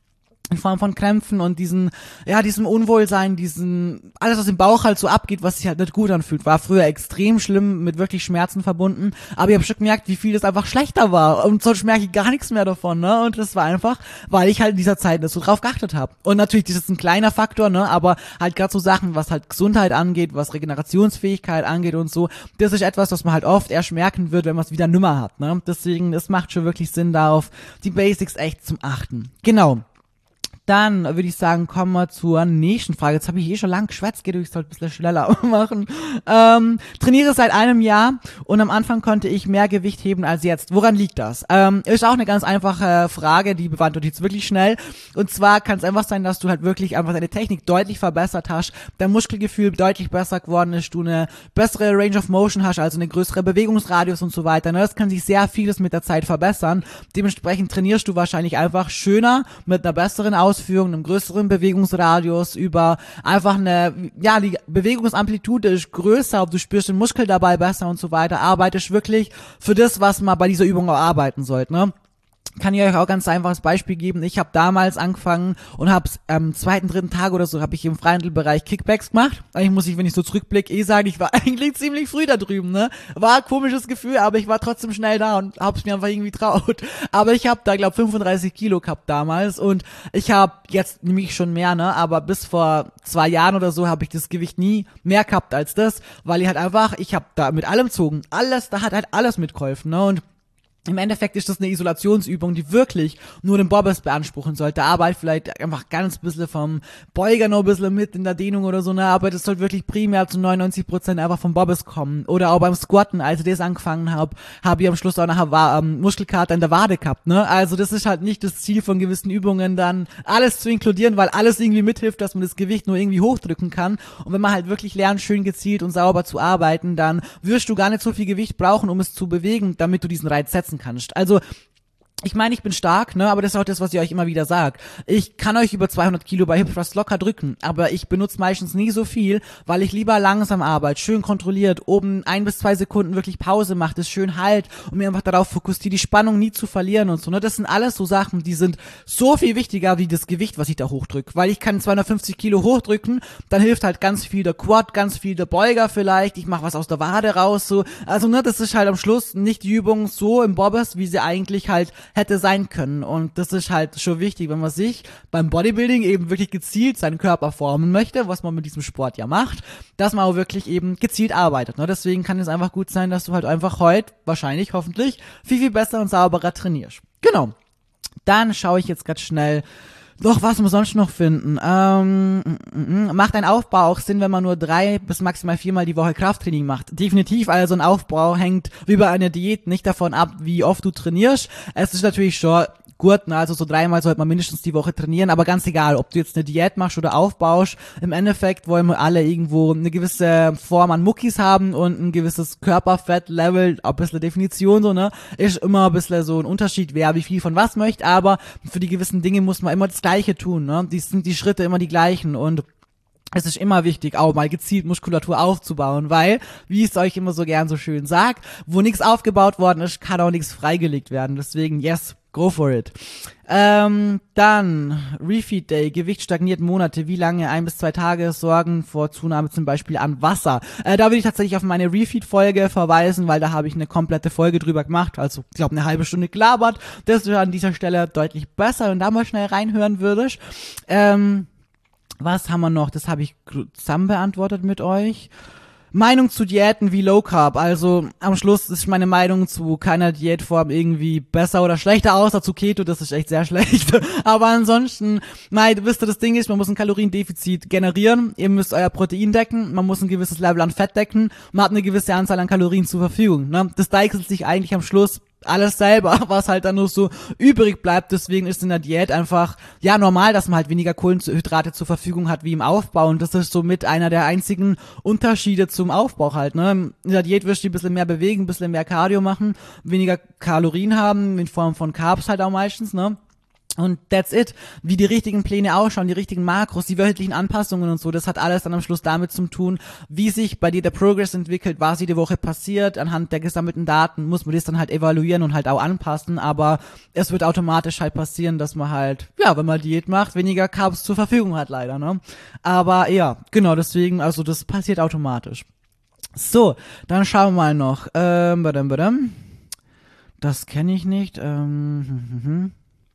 in Form von Krämpfen und diesen, ja, diesem Unwohlsein, diesen, alles was im Bauch halt so abgeht, was sich halt nicht gut anfühlt, war früher extrem schlimm, mit wirklich Schmerzen verbunden, aber ich habe schon gemerkt, wie viel es einfach schlechter war und sonst merke ich gar nichts mehr davon, ne, und das war einfach, weil ich halt in dieser Zeit nicht so drauf geachtet habe. Und natürlich, das ist ein kleiner Faktor, ne, aber halt gerade so Sachen, was halt Gesundheit angeht, was Regenerationsfähigkeit angeht und so, das ist etwas, was man halt oft erst merken wird, wenn man es wieder nimmer hat, ne, deswegen, es macht schon wirklich Sinn, da auf die Basics echt zum Achten. Genau. Dann würde ich sagen, kommen wir zur nächsten Frage. Jetzt habe ich eh schon lang geschwätzt, geht, ich sollte ein bisschen schneller machen. Ähm, trainiere seit einem Jahr und am Anfang konnte ich mehr Gewicht heben als jetzt. Woran liegt das? Ähm, ist auch eine ganz einfache Frage, die beantwortet jetzt wirklich schnell. Und zwar kann es einfach sein, dass du halt wirklich einfach deine Technik deutlich verbessert hast, dein Muskelgefühl deutlich besser geworden ist, du eine bessere Range of Motion hast, also eine größere Bewegungsradius und so weiter. Das kann sich sehr vieles mit der Zeit verbessern. Dementsprechend trainierst du wahrscheinlich einfach schöner mit einer besseren Ausführung, einem größeren Bewegungsradius, über einfach eine, ja, die Bewegungsamplitude ist größer, du spürst den Muskel dabei besser und so weiter, arbeitest wirklich für das, was man bei dieser Übung auch arbeiten sollte, ne? Kann ich euch auch ganz einfaches Beispiel geben. Ich habe damals angefangen und habe am zweiten, dritten Tag oder so habe ich im Freihandelbereich Kickbacks gemacht. Eigentlich muss ich, wenn ich so zurückblicke, eh sagen, ich war eigentlich ziemlich früh da drüben, ne? War ein komisches Gefühl, aber ich war trotzdem schnell da und hab's mir einfach irgendwie traut. Aber ich habe da, glaube fünfunddreißig Kilo gehabt damals und ich habe jetzt nämlich schon mehr, ne? Aber bis vor zwei Jahren oder so habe ich das Gewicht nie mehr gehabt als das, weil ich halt einfach, ich habe da mit allem gezogen. Alles, da hat halt alles mitgeholfen, ne? Und im Endeffekt ist das eine Isolationsübung, die wirklich nur den Bobbes beanspruchen sollte. Arbeit vielleicht einfach ganz bisschen vom Beuger noch ein bisschen mit in der Dehnung oder so, ne, aber das soll wirklich primär zu neunundneunzig Prozent einfach vom Bobbes kommen. Oder auch beim Squatten, als ich das angefangen habe, habe ich am Schluss auch nachher war, ähm, Muskelkater in der Wade gehabt, ne. Also das ist halt nicht das Ziel von gewissen Übungen, dann alles zu inkludieren, weil alles irgendwie mithilft, dass man das Gewicht nur irgendwie hochdrücken kann. Und wenn man halt wirklich lernt, schön gezielt und sauber zu arbeiten, dann wirst du gar nicht so viel Gewicht brauchen, um es zu bewegen, damit du diesen Reiz setzen kannst. Also ich meine, ich bin stark, ne, aber das ist auch das, was ich euch immer wieder sage. Ich kann euch über zweihundert Kilo bei Hip Thrust locker drücken, aber ich benutze meistens nie so viel, weil ich lieber langsam arbeite, schön kontrolliert, oben ein bis zwei Sekunden wirklich Pause mache, das schön halt und mir einfach darauf fokussiere, die Spannung nie zu verlieren und so, ne. Das sind alles so Sachen, die sind so viel wichtiger wie das Gewicht, was ich da hochdrücke, weil ich kann zweihundertfünfzig Kilo hochdrücken, dann hilft halt ganz viel der Quad, ganz viel der Beuger vielleicht, ich mache was aus der Wade raus, so. Also, ne, das ist halt am Schluss nicht die Übung so im Bobbers, wie sie eigentlich halt hätte sein können und das ist halt schon wichtig, wenn man sich beim Bodybuilding eben wirklich gezielt seinen Körper formen möchte, was man mit diesem Sport ja macht, dass man auch wirklich eben gezielt arbeitet, ne? Deswegen kann es einfach gut sein, dass du halt einfach heute, wahrscheinlich, hoffentlich, viel, viel besser und sauberer trainierst. Genau. Dann schaue ich jetzt ganz schnell doch, was muss man sonst noch finden? Ähm, m -m, macht ein Aufbau auch Sinn, wenn man nur drei bis maximal viermal die Woche Krafttraining macht? Definitiv, also ein Aufbau hängt wie bei einer Diät nicht davon ab, wie oft du trainierst. Es ist natürlich schon gut, ne? Also so dreimal sollte man mindestens die Woche trainieren, aber ganz egal, ob du jetzt eine Diät machst oder aufbaust, im Endeffekt wollen wir alle irgendwo eine gewisse Form an Muckis haben und ein gewisses Körperfettlevel, auch ein bisschen Definition so, ne, ist immer ein bisschen so ein Unterschied, wer wie viel von was möchte, aber für die gewissen Dinge muss man immer das Gleiche tun, ne, die sind die Schritte immer die gleichen und es ist immer wichtig, auch mal gezielt Muskulatur aufzubauen, weil, wie ich es euch immer so gern so schön sag, wo nichts aufgebaut worden ist, kann auch nichts freigelegt werden. Deswegen, yes, go for it. Ähm, dann, Refeed Day, Gewicht stagniert Monate, wie lange? Ein bis zwei Tage sorgen vor Zunahme zum Beispiel an Wasser. Äh, da will ich tatsächlich auf meine Refeed-Folge verweisen, weil da habe ich eine komplette Folge drüber gemacht, also, ich glaube, eine halbe Stunde gelabert. Das ist an dieser Stelle deutlich besser, wenn du da mal schnell reinhören würdest. Ähm, Was haben wir noch? Das habe ich zusammen beantwortet mit euch. Meinung zu Diäten wie Low Carb. Also am Schluss ist meine Meinung zu keiner Diätform irgendwie besser oder schlechter, außer zu Keto, das ist echt sehr schlecht. Aber ansonsten, nein, wisst ihr, das Ding ist, man muss ein Kaloriendefizit generieren. Ihr müsst euer Protein decken, man muss ein gewisses Level an Fett decken, man hat eine gewisse Anzahl an Kalorien zur Verfügung. Ne? Das deichselt sich eigentlich am Schluss alles selber, was halt dann nur so übrig bleibt. Deswegen ist in der Diät einfach, ja, normal, dass man halt weniger Kohlenhydrate zur Verfügung hat wie im Aufbau. Und das ist somit einer der einzigen Unterschiede zum Aufbau halt, ne. In der Diät wirst du ein bisschen mehr bewegen, ein bisschen mehr Cardio machen, weniger Kalorien haben, in Form von Carbs halt auch meistens, ne. Und that's it. Wie die richtigen Pläne ausschauen, die richtigen Makros, die wöchentlichen Anpassungen und so, das hat alles dann am Schluss damit zu tun, wie sich bei dir der Progress entwickelt, was jede Woche passiert. Anhand der gesammelten Daten muss man das dann halt evaluieren und halt auch anpassen, aber es wird automatisch halt passieren, dass man halt, ja, wenn man Diät macht, weniger Carbs zur Verfügung hat leider, ne? Aber ja, genau, deswegen, also das passiert automatisch. So, dann schauen wir mal noch. Ähm, badam, badam. Das kenne ich nicht. Ähm, hm, hm, hm.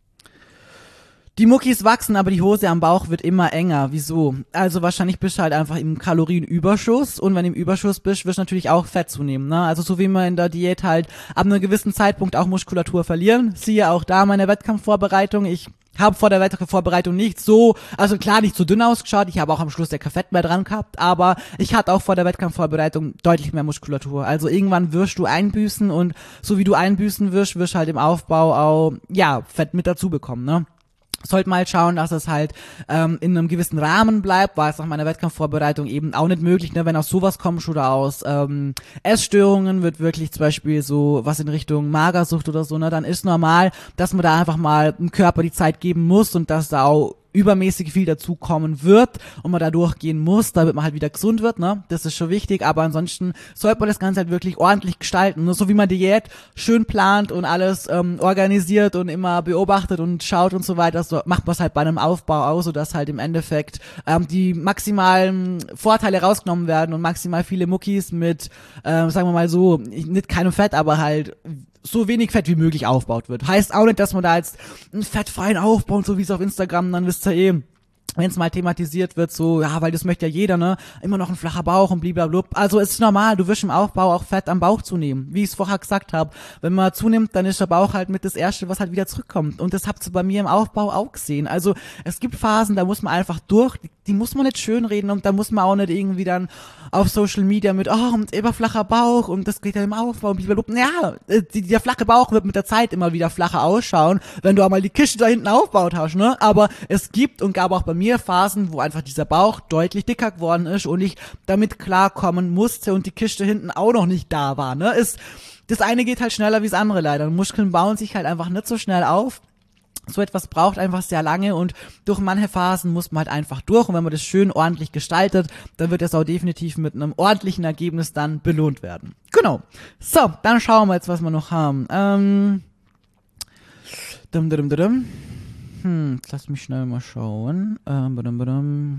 Die Muckis wachsen, aber die Hose am Bauch wird immer enger. Wieso? Also wahrscheinlich bist du halt einfach im Kalorienüberschuss und wenn du im Überschuss bist, wirst du natürlich auch Fett zunehmen, ne? Also so wie wir in der Diät halt ab einem gewissen Zeitpunkt auch Muskulatur verlieren. Siehe auch da meine Wettkampfvorbereitung. Ich habe vor der Wettkampfvorbereitung nicht so, also klar nicht so dünn ausgeschaut. Ich habe auch am Schluss der kein Fett mehr dran gehabt, aber ich hatte auch vor der Wettkampfvorbereitung deutlich mehr Muskulatur. Also irgendwann wirst du einbüßen und so wie du einbüßen wirst, wirst du halt im Aufbau auch, ja, Fett mit dazu bekommen, ne? Sollte mal schauen, dass es halt ähm, in einem gewissen Rahmen bleibt, war es nach meiner Wettkampfvorbereitung eben auch nicht möglich, ne, wenn aus sowas kommst oder aus ähm, Essstörungen wird wirklich zum Beispiel so was in Richtung Magersucht oder so, ne, dann ist normal, dass man da einfach mal dem Körper die Zeit geben muss und dass da auch übermäßig viel dazukommen wird und man da durchgehen muss, damit man halt wieder gesund wird, ne? Das ist schon wichtig, aber ansonsten sollte man das Ganze halt wirklich ordentlich gestalten, ne? So wie man Diät schön plant und alles ähm, organisiert und immer beobachtet und schaut und so weiter, so macht man es halt bei einem Aufbau auch, so dass halt im Endeffekt ähm, die maximalen Vorteile rausgenommen werden und maximal viele Muckis mit, ähm, sagen wir mal so, nicht keinem Fett, aber halt so wenig Fett wie möglich aufgebaut wird. Heißt auch nicht, dass man da jetzt einen fettfreien Aufbau und so wie es auf Instagram, dann wisst ihr eh, wenn es mal thematisiert wird, so, ja, weil das möchte ja jeder, ne, immer noch ein flacher Bauch und blablabla. Also es ist normal, du wirst im Aufbau auch Fett am Bauch zunehmen, wie ich es vorher gesagt habe. Wenn man zunimmt, dann ist der Bauch halt mit das Erste, was halt wieder zurückkommt. Und das habt ihr bei mir im Aufbau auch gesehen. Also es gibt Phasen, da muss man einfach durch, die, die muss man nicht schönreden und da muss man auch nicht irgendwie dann auf Social Media mit, oh, und immer flacher Bauch und das geht ja im Aufbau und blablabla. Ja, die, der flache Bauch wird mit der Zeit immer wieder flacher ausschauen, wenn du einmal die Kiste da hinten aufgebaut hast, ne? Aber es gibt und gab auch bei mir Phasen, wo einfach dieser Bauch deutlich dicker geworden ist und ich damit klarkommen musste und die Kiste hinten auch noch nicht da war, ne? Ist, das eine geht halt schneller wie das andere leider. Muskeln bauen sich halt einfach nicht so schnell auf. So etwas braucht einfach sehr lange und durch manche Phasen muss man halt einfach durch und wenn man das schön ordentlich gestaltet, dann wird das auch definitiv mit einem ordentlichen Ergebnis dann belohnt werden. Genau. So, dann schauen wir jetzt, was wir noch haben. Ähm, dum, dum, dum, dum. Hm, jetzt lass mich schnell mal schauen. Ähm, badum, badum.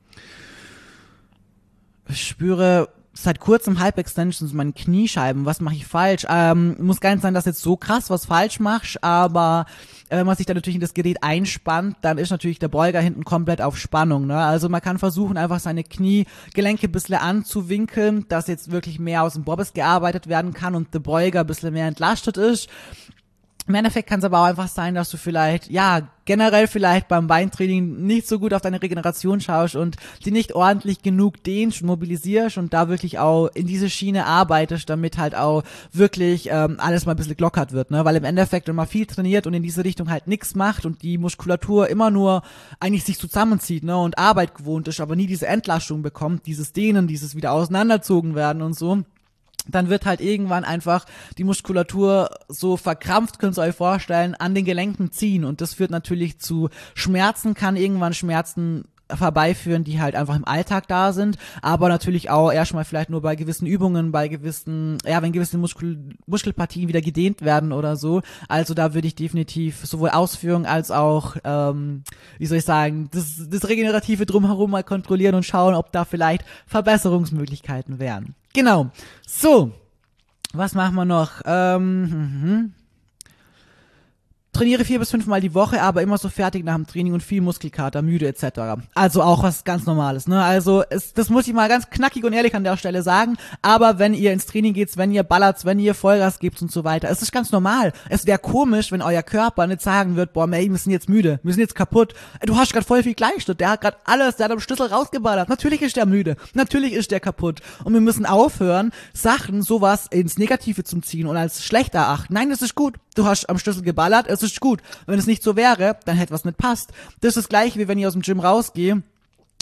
Ich spüre seit kurzem Hyperextensions in meinen Kniescheiben. Was mache ich falsch? Ähm, muss gar nicht sein, dass jetzt so krass was falsch machst, aber äh, wenn man sich dann natürlich in das Gerät einspannt, dann ist natürlich der Beuger hinten komplett auf Spannung, ne? Also man kann versuchen, einfach seine Kniegelenke ein bisschen anzuwinkeln, dass jetzt wirklich mehr aus dem Bobbes gearbeitet werden kann und der Beuger ein bisschen mehr entlastet ist. Im Endeffekt kann es aber auch einfach sein, dass du vielleicht, ja, generell vielleicht beim Beintraining nicht so gut auf deine Regeneration schaust und die nicht ordentlich genug dehnst und mobilisierst und da wirklich auch in diese Schiene arbeitest, damit halt auch wirklich ähm, alles mal ein bisschen gelockert wird, ne? Weil im Endeffekt, wenn man viel trainiert und in diese Richtung halt nichts macht und die Muskulatur immer nur eigentlich sich zusammenzieht, ne, und Arbeit gewohnt ist, aber nie diese Entlastung bekommt, dieses Dehnen, dieses wieder auseinanderzogen werden und so, dann wird halt irgendwann einfach die Muskulatur so verkrampft, könnt ihr euch vorstellen, an den Gelenken ziehen und das führt natürlich zu Schmerzen, kann irgendwann Schmerzen vorbeiführen, die halt einfach im Alltag da sind, aber natürlich auch erstmal vielleicht nur bei gewissen Übungen, bei gewissen, ja, wenn gewisse Muskel, Muskelpartien wieder gedehnt werden oder so. Also da würde ich definitiv sowohl Ausführung als auch, ähm, wie soll ich sagen, das, das Regenerative drumherum mal kontrollieren und schauen, ob da vielleicht Verbesserungsmöglichkeiten wären. Genau. So. Was machen wir noch? Ähm, hm, hm. Trainiere vier bis fünfmal die Woche, aber immer so fertig nach dem Training und viel Muskelkater, müde et cetera. Also auch was ganz Normales, ne? Also es, das muss ich mal ganz knackig und ehrlich an der Stelle sagen. Aber wenn ihr ins Training geht, wenn ihr ballert, wenn ihr Vollgas gebt und so weiter, es ist ganz normal. Es wäre komisch, wenn euer Körper nicht sagen wird, boah, ey, wir sind jetzt müde, wir sind jetzt kaputt. Du hast gerade voll viel Gleichschritt, der hat gerade alles, der hat am Schlüssel rausgeballert. Natürlich ist der müde, natürlich ist der kaputt. Und wir müssen aufhören, Sachen, sowas ins Negative zu ziehen und als schlecht erachten. Nein, das ist gut. Du hast am Schlüssel geballert, es ist gut. Wenn es nicht so wäre, dann hätte was nicht passt. Das ist das Gleiche, wie wenn ich aus dem Gym rausgehe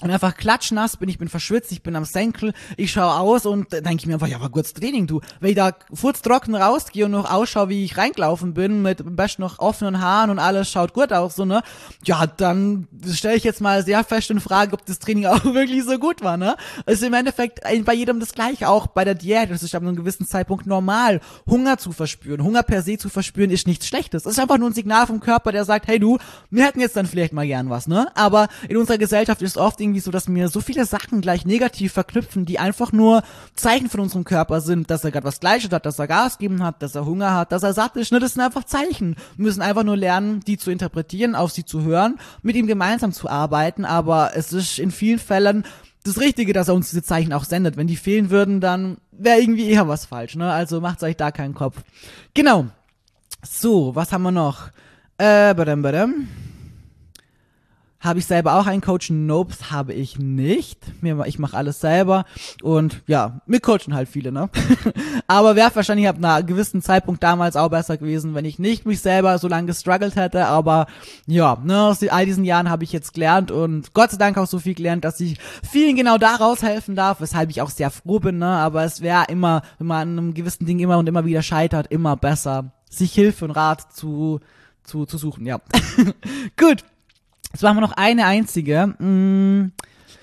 und einfach klatschnass bin, ich bin verschwitzt, ich bin am Senkel, ich schaue aus und denke ich mir einfach, ja, war gutes Training, du. Wenn ich da furztrocken rausgehe und noch ausschaue, wie ich reingelaufen bin, mit am besten noch offenen Haaren und alles schaut gut aus, so, ne, ja, dann stelle ich jetzt mal sehr fest in Frage, ob das Training auch wirklich so gut war, ne. Es ist im Endeffekt bei jedem das Gleiche, auch bei der Diät. Es ist ab einem gewissen Zeitpunkt normal, Hunger zu verspüren. Hunger per se zu verspüren ist nichts Schlechtes. Es ist einfach nur ein Signal vom Körper, der sagt, hey du, wir hätten jetzt dann vielleicht mal gern was, ne, aber in unserer Gesellschaft ist oft irgendwie so, dass mir so viele Sachen gleich negativ verknüpfen, die einfach nur Zeichen von unserem Körper sind, dass er gerade was Gleiches hat, dass er Gas geben hat, dass er Hunger hat, dass er satt ist. Ne? Das sind einfach Zeichen. Wir müssen einfach nur lernen, die zu interpretieren, auf sie zu hören, mit ihm gemeinsam zu arbeiten, aber es ist in vielen Fällen das Richtige, dass er uns diese Zeichen auch sendet. Wenn die fehlen würden, dann wäre irgendwie eher was falsch, ne? Also macht euch da keinen Kopf. Genau. So, was haben wir noch? Äh, badam, badam. Habe ich selber auch einen Coach? Nope, habe ich nicht. Ich mache alles selber und ja, mir coachen halt viele, ne? Aber wäre wahrscheinlich ab einem gewissen Zeitpunkt damals auch besser gewesen, wenn ich nicht mich selber so lange gestruggelt hätte, aber ja, ne, aus all diesen Jahren habe ich jetzt gelernt und Gott sei Dank auch so viel gelernt, dass ich vielen genau daraus helfen darf, weshalb ich auch sehr froh bin, ne? Aber es wäre immer, wenn man an einem gewissen Ding immer und immer wieder scheitert, immer besser, sich Hilfe und Rat zu, zu, zu suchen, ja. Gut. Jetzt machen wir noch eine einzige. Hm.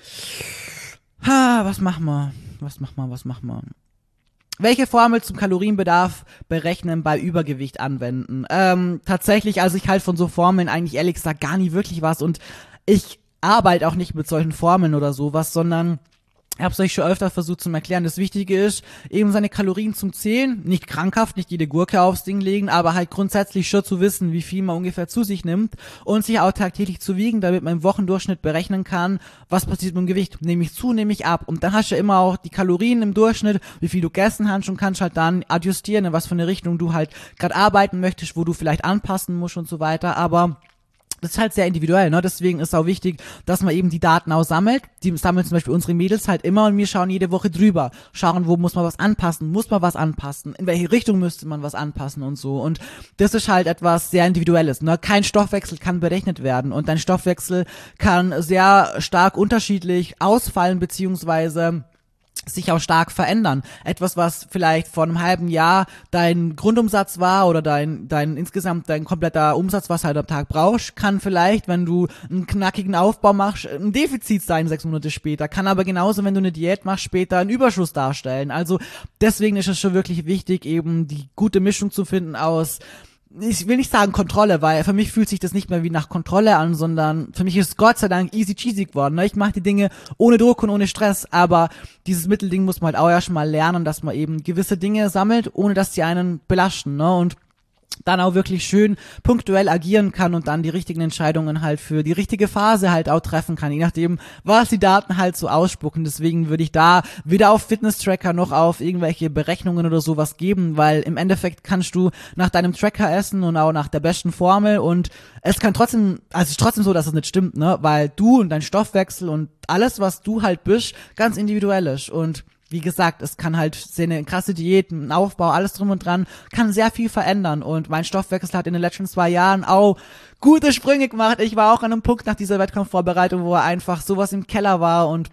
Ha, was machen wir? Was machen wir? Was machen wir? Welche Formel zum Kalorienbedarf berechnen bei Übergewicht anwenden? Ähm, tatsächlich, also ich halte von so Formeln eigentlich ehrlich gesagt gar nie wirklich was und ich arbeite auch nicht mit solchen Formeln oder sowas, sondern ich habe es euch schon öfter versucht zu erklären. Das Wichtige ist, eben seine Kalorien zum Zählen, nicht krankhaft, nicht jede Gurke aufs Ding legen, aber halt grundsätzlich schon zu wissen, wie viel man ungefähr zu sich nimmt und sich auch tagtäglich zu wiegen, damit man im Wochendurchschnitt berechnen kann, was passiert mit dem Gewicht. Nehme ich zu, nehme ich ab. Und dann hast du immer auch die Kalorien im Durchschnitt, wie viel du gegessen hast und kannst halt dann adjustieren, in was für eine Richtung du halt gerade arbeiten möchtest, wo du vielleicht anpassen musst und so weiter. Aber das ist halt sehr individuell, ne? Deswegen ist auch wichtig, dass man eben die Daten auch sammelt. Die sammeln zum Beispiel unsere Mädels halt immer und wir schauen jede Woche drüber. Schauen, wo muss man was anpassen? Muss man was anpassen? In welche Richtung müsste man was anpassen und so? Und das ist halt etwas sehr Individuelles, ne? Kein Stoffwechsel kann berechnet werden und dein Stoffwechsel kann sehr stark unterschiedlich ausfallen, beziehungsweise sich auch stark verändern. Etwas, was vielleicht vor einem halben Jahr dein Grundumsatz war oder dein dein insgesamt dein kompletter Umsatz, was halt am Tag brauchst, kann vielleicht, wenn du einen knackigen Aufbau machst, ein Defizit sein sechs Monate später. Kann aber genauso, wenn du eine Diät machst, später einen Überschuss darstellen. Also deswegen ist es schon wirklich wichtig, eben die gute Mischung zu finden aus, ich will nicht sagen Kontrolle, weil für mich fühlt sich das nicht mehr wie nach Kontrolle an, sondern für mich ist Gott sei Dank easy cheesy geworden. Ne? Ich mache die Dinge ohne Druck und ohne Stress, aber dieses Mittelding muss man halt auch erst mal lernen, dass man eben gewisse Dinge sammelt, ohne dass sie einen belasten, ne? Und dann auch wirklich schön punktuell agieren kann und dann die richtigen Entscheidungen halt für die richtige Phase halt auch treffen kann, je nachdem, was die Daten halt so ausspucken. Deswegen würde ich da weder auf Fitness-Tracker noch auf irgendwelche Berechnungen oder sowas geben, weil im Endeffekt kannst du nach deinem Tracker essen und auch nach der besten Formel und es kann trotzdem, also es ist trotzdem so, dass es nicht stimmt, ne, weil du und dein Stoffwechsel und alles, was du halt bist, ganz individuell ist und wie gesagt, es kann halt sehr eine krasse Diät, ein Aufbau, alles drum und dran, kann sehr viel verändern und mein Stoffwechsel hat in den letzten zwei Jahren auch gute Sprünge gemacht. Ich war auch an einem Punkt nach dieser Wettkampfvorbereitung, wo er einfach sowas im Keller war und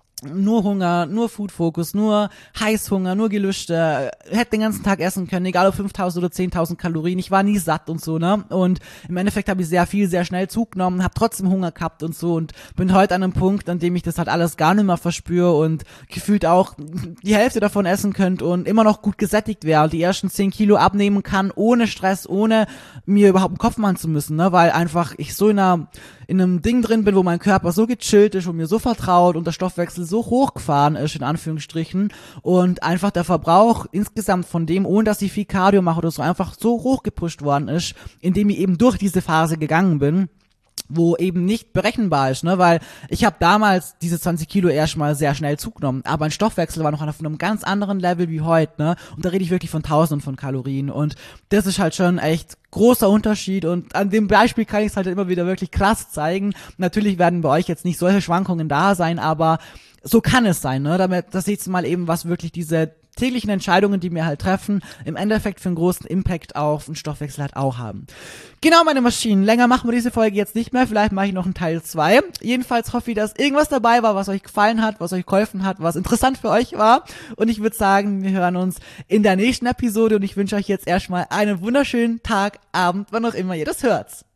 nur Hunger, nur Food Focus, nur Heißhunger, nur Gelüste, hätte den ganzen Tag essen können, egal ob fünftausend oder zehntausend Kalorien, ich war nie satt und so, ne, und im Endeffekt habe ich sehr viel, sehr schnell zugenommen, habe trotzdem Hunger gehabt und so und bin heute an einem Punkt, an dem ich das halt alles gar nicht mehr verspüre und gefühlt auch die Hälfte davon essen könnte und immer noch gut gesättigt wäre, die ersten zehn Kilo abnehmen kann, ohne Stress, ohne mir überhaupt einen Kopf machen zu müssen, ne, weil einfach ich so in einer in einem Ding drin bin, wo mein Körper so gechillt ist und mir so vertraut und der Stoffwechsel so hochgefahren ist, in Anführungsstrichen, und einfach der Verbrauch insgesamt von dem, ohne dass ich viel Cardio mache oder so, einfach so hochgepusht worden ist, indem ich eben durch diese Phase gegangen bin, wo eben nicht berechenbar ist, ne, weil ich habe damals diese zwanzig Kilo erstmal sehr schnell zugenommen, aber ein Stoffwechsel war noch auf einem ganz anderen Level wie heute, ne, und da rede ich wirklich von Tausenden von Kalorien und das ist halt schon echt großer Unterschied und an dem Beispiel kann ich es halt immer wieder wirklich krass zeigen. Natürlich werden bei euch jetzt nicht solche Schwankungen da sein, aber so kann es sein, ne, damit, das seht ihr mal eben, was wirklich diese täglichen Entscheidungen, die wir halt treffen, im Endeffekt für einen großen Impact auf den Stoffwechsel halt auch haben. Genau, meine Maschinen. Länger machen wir diese Folge jetzt nicht mehr. Vielleicht mache ich noch einen Teil zwei. Jedenfalls hoffe ich, dass irgendwas dabei war, was euch gefallen hat, was euch geholfen hat, was interessant für euch war. Und ich würde sagen, wir hören uns in der nächsten Episode und ich wünsche euch jetzt erstmal einen wunderschönen Tag, Abend, wann auch immer ihr das hört.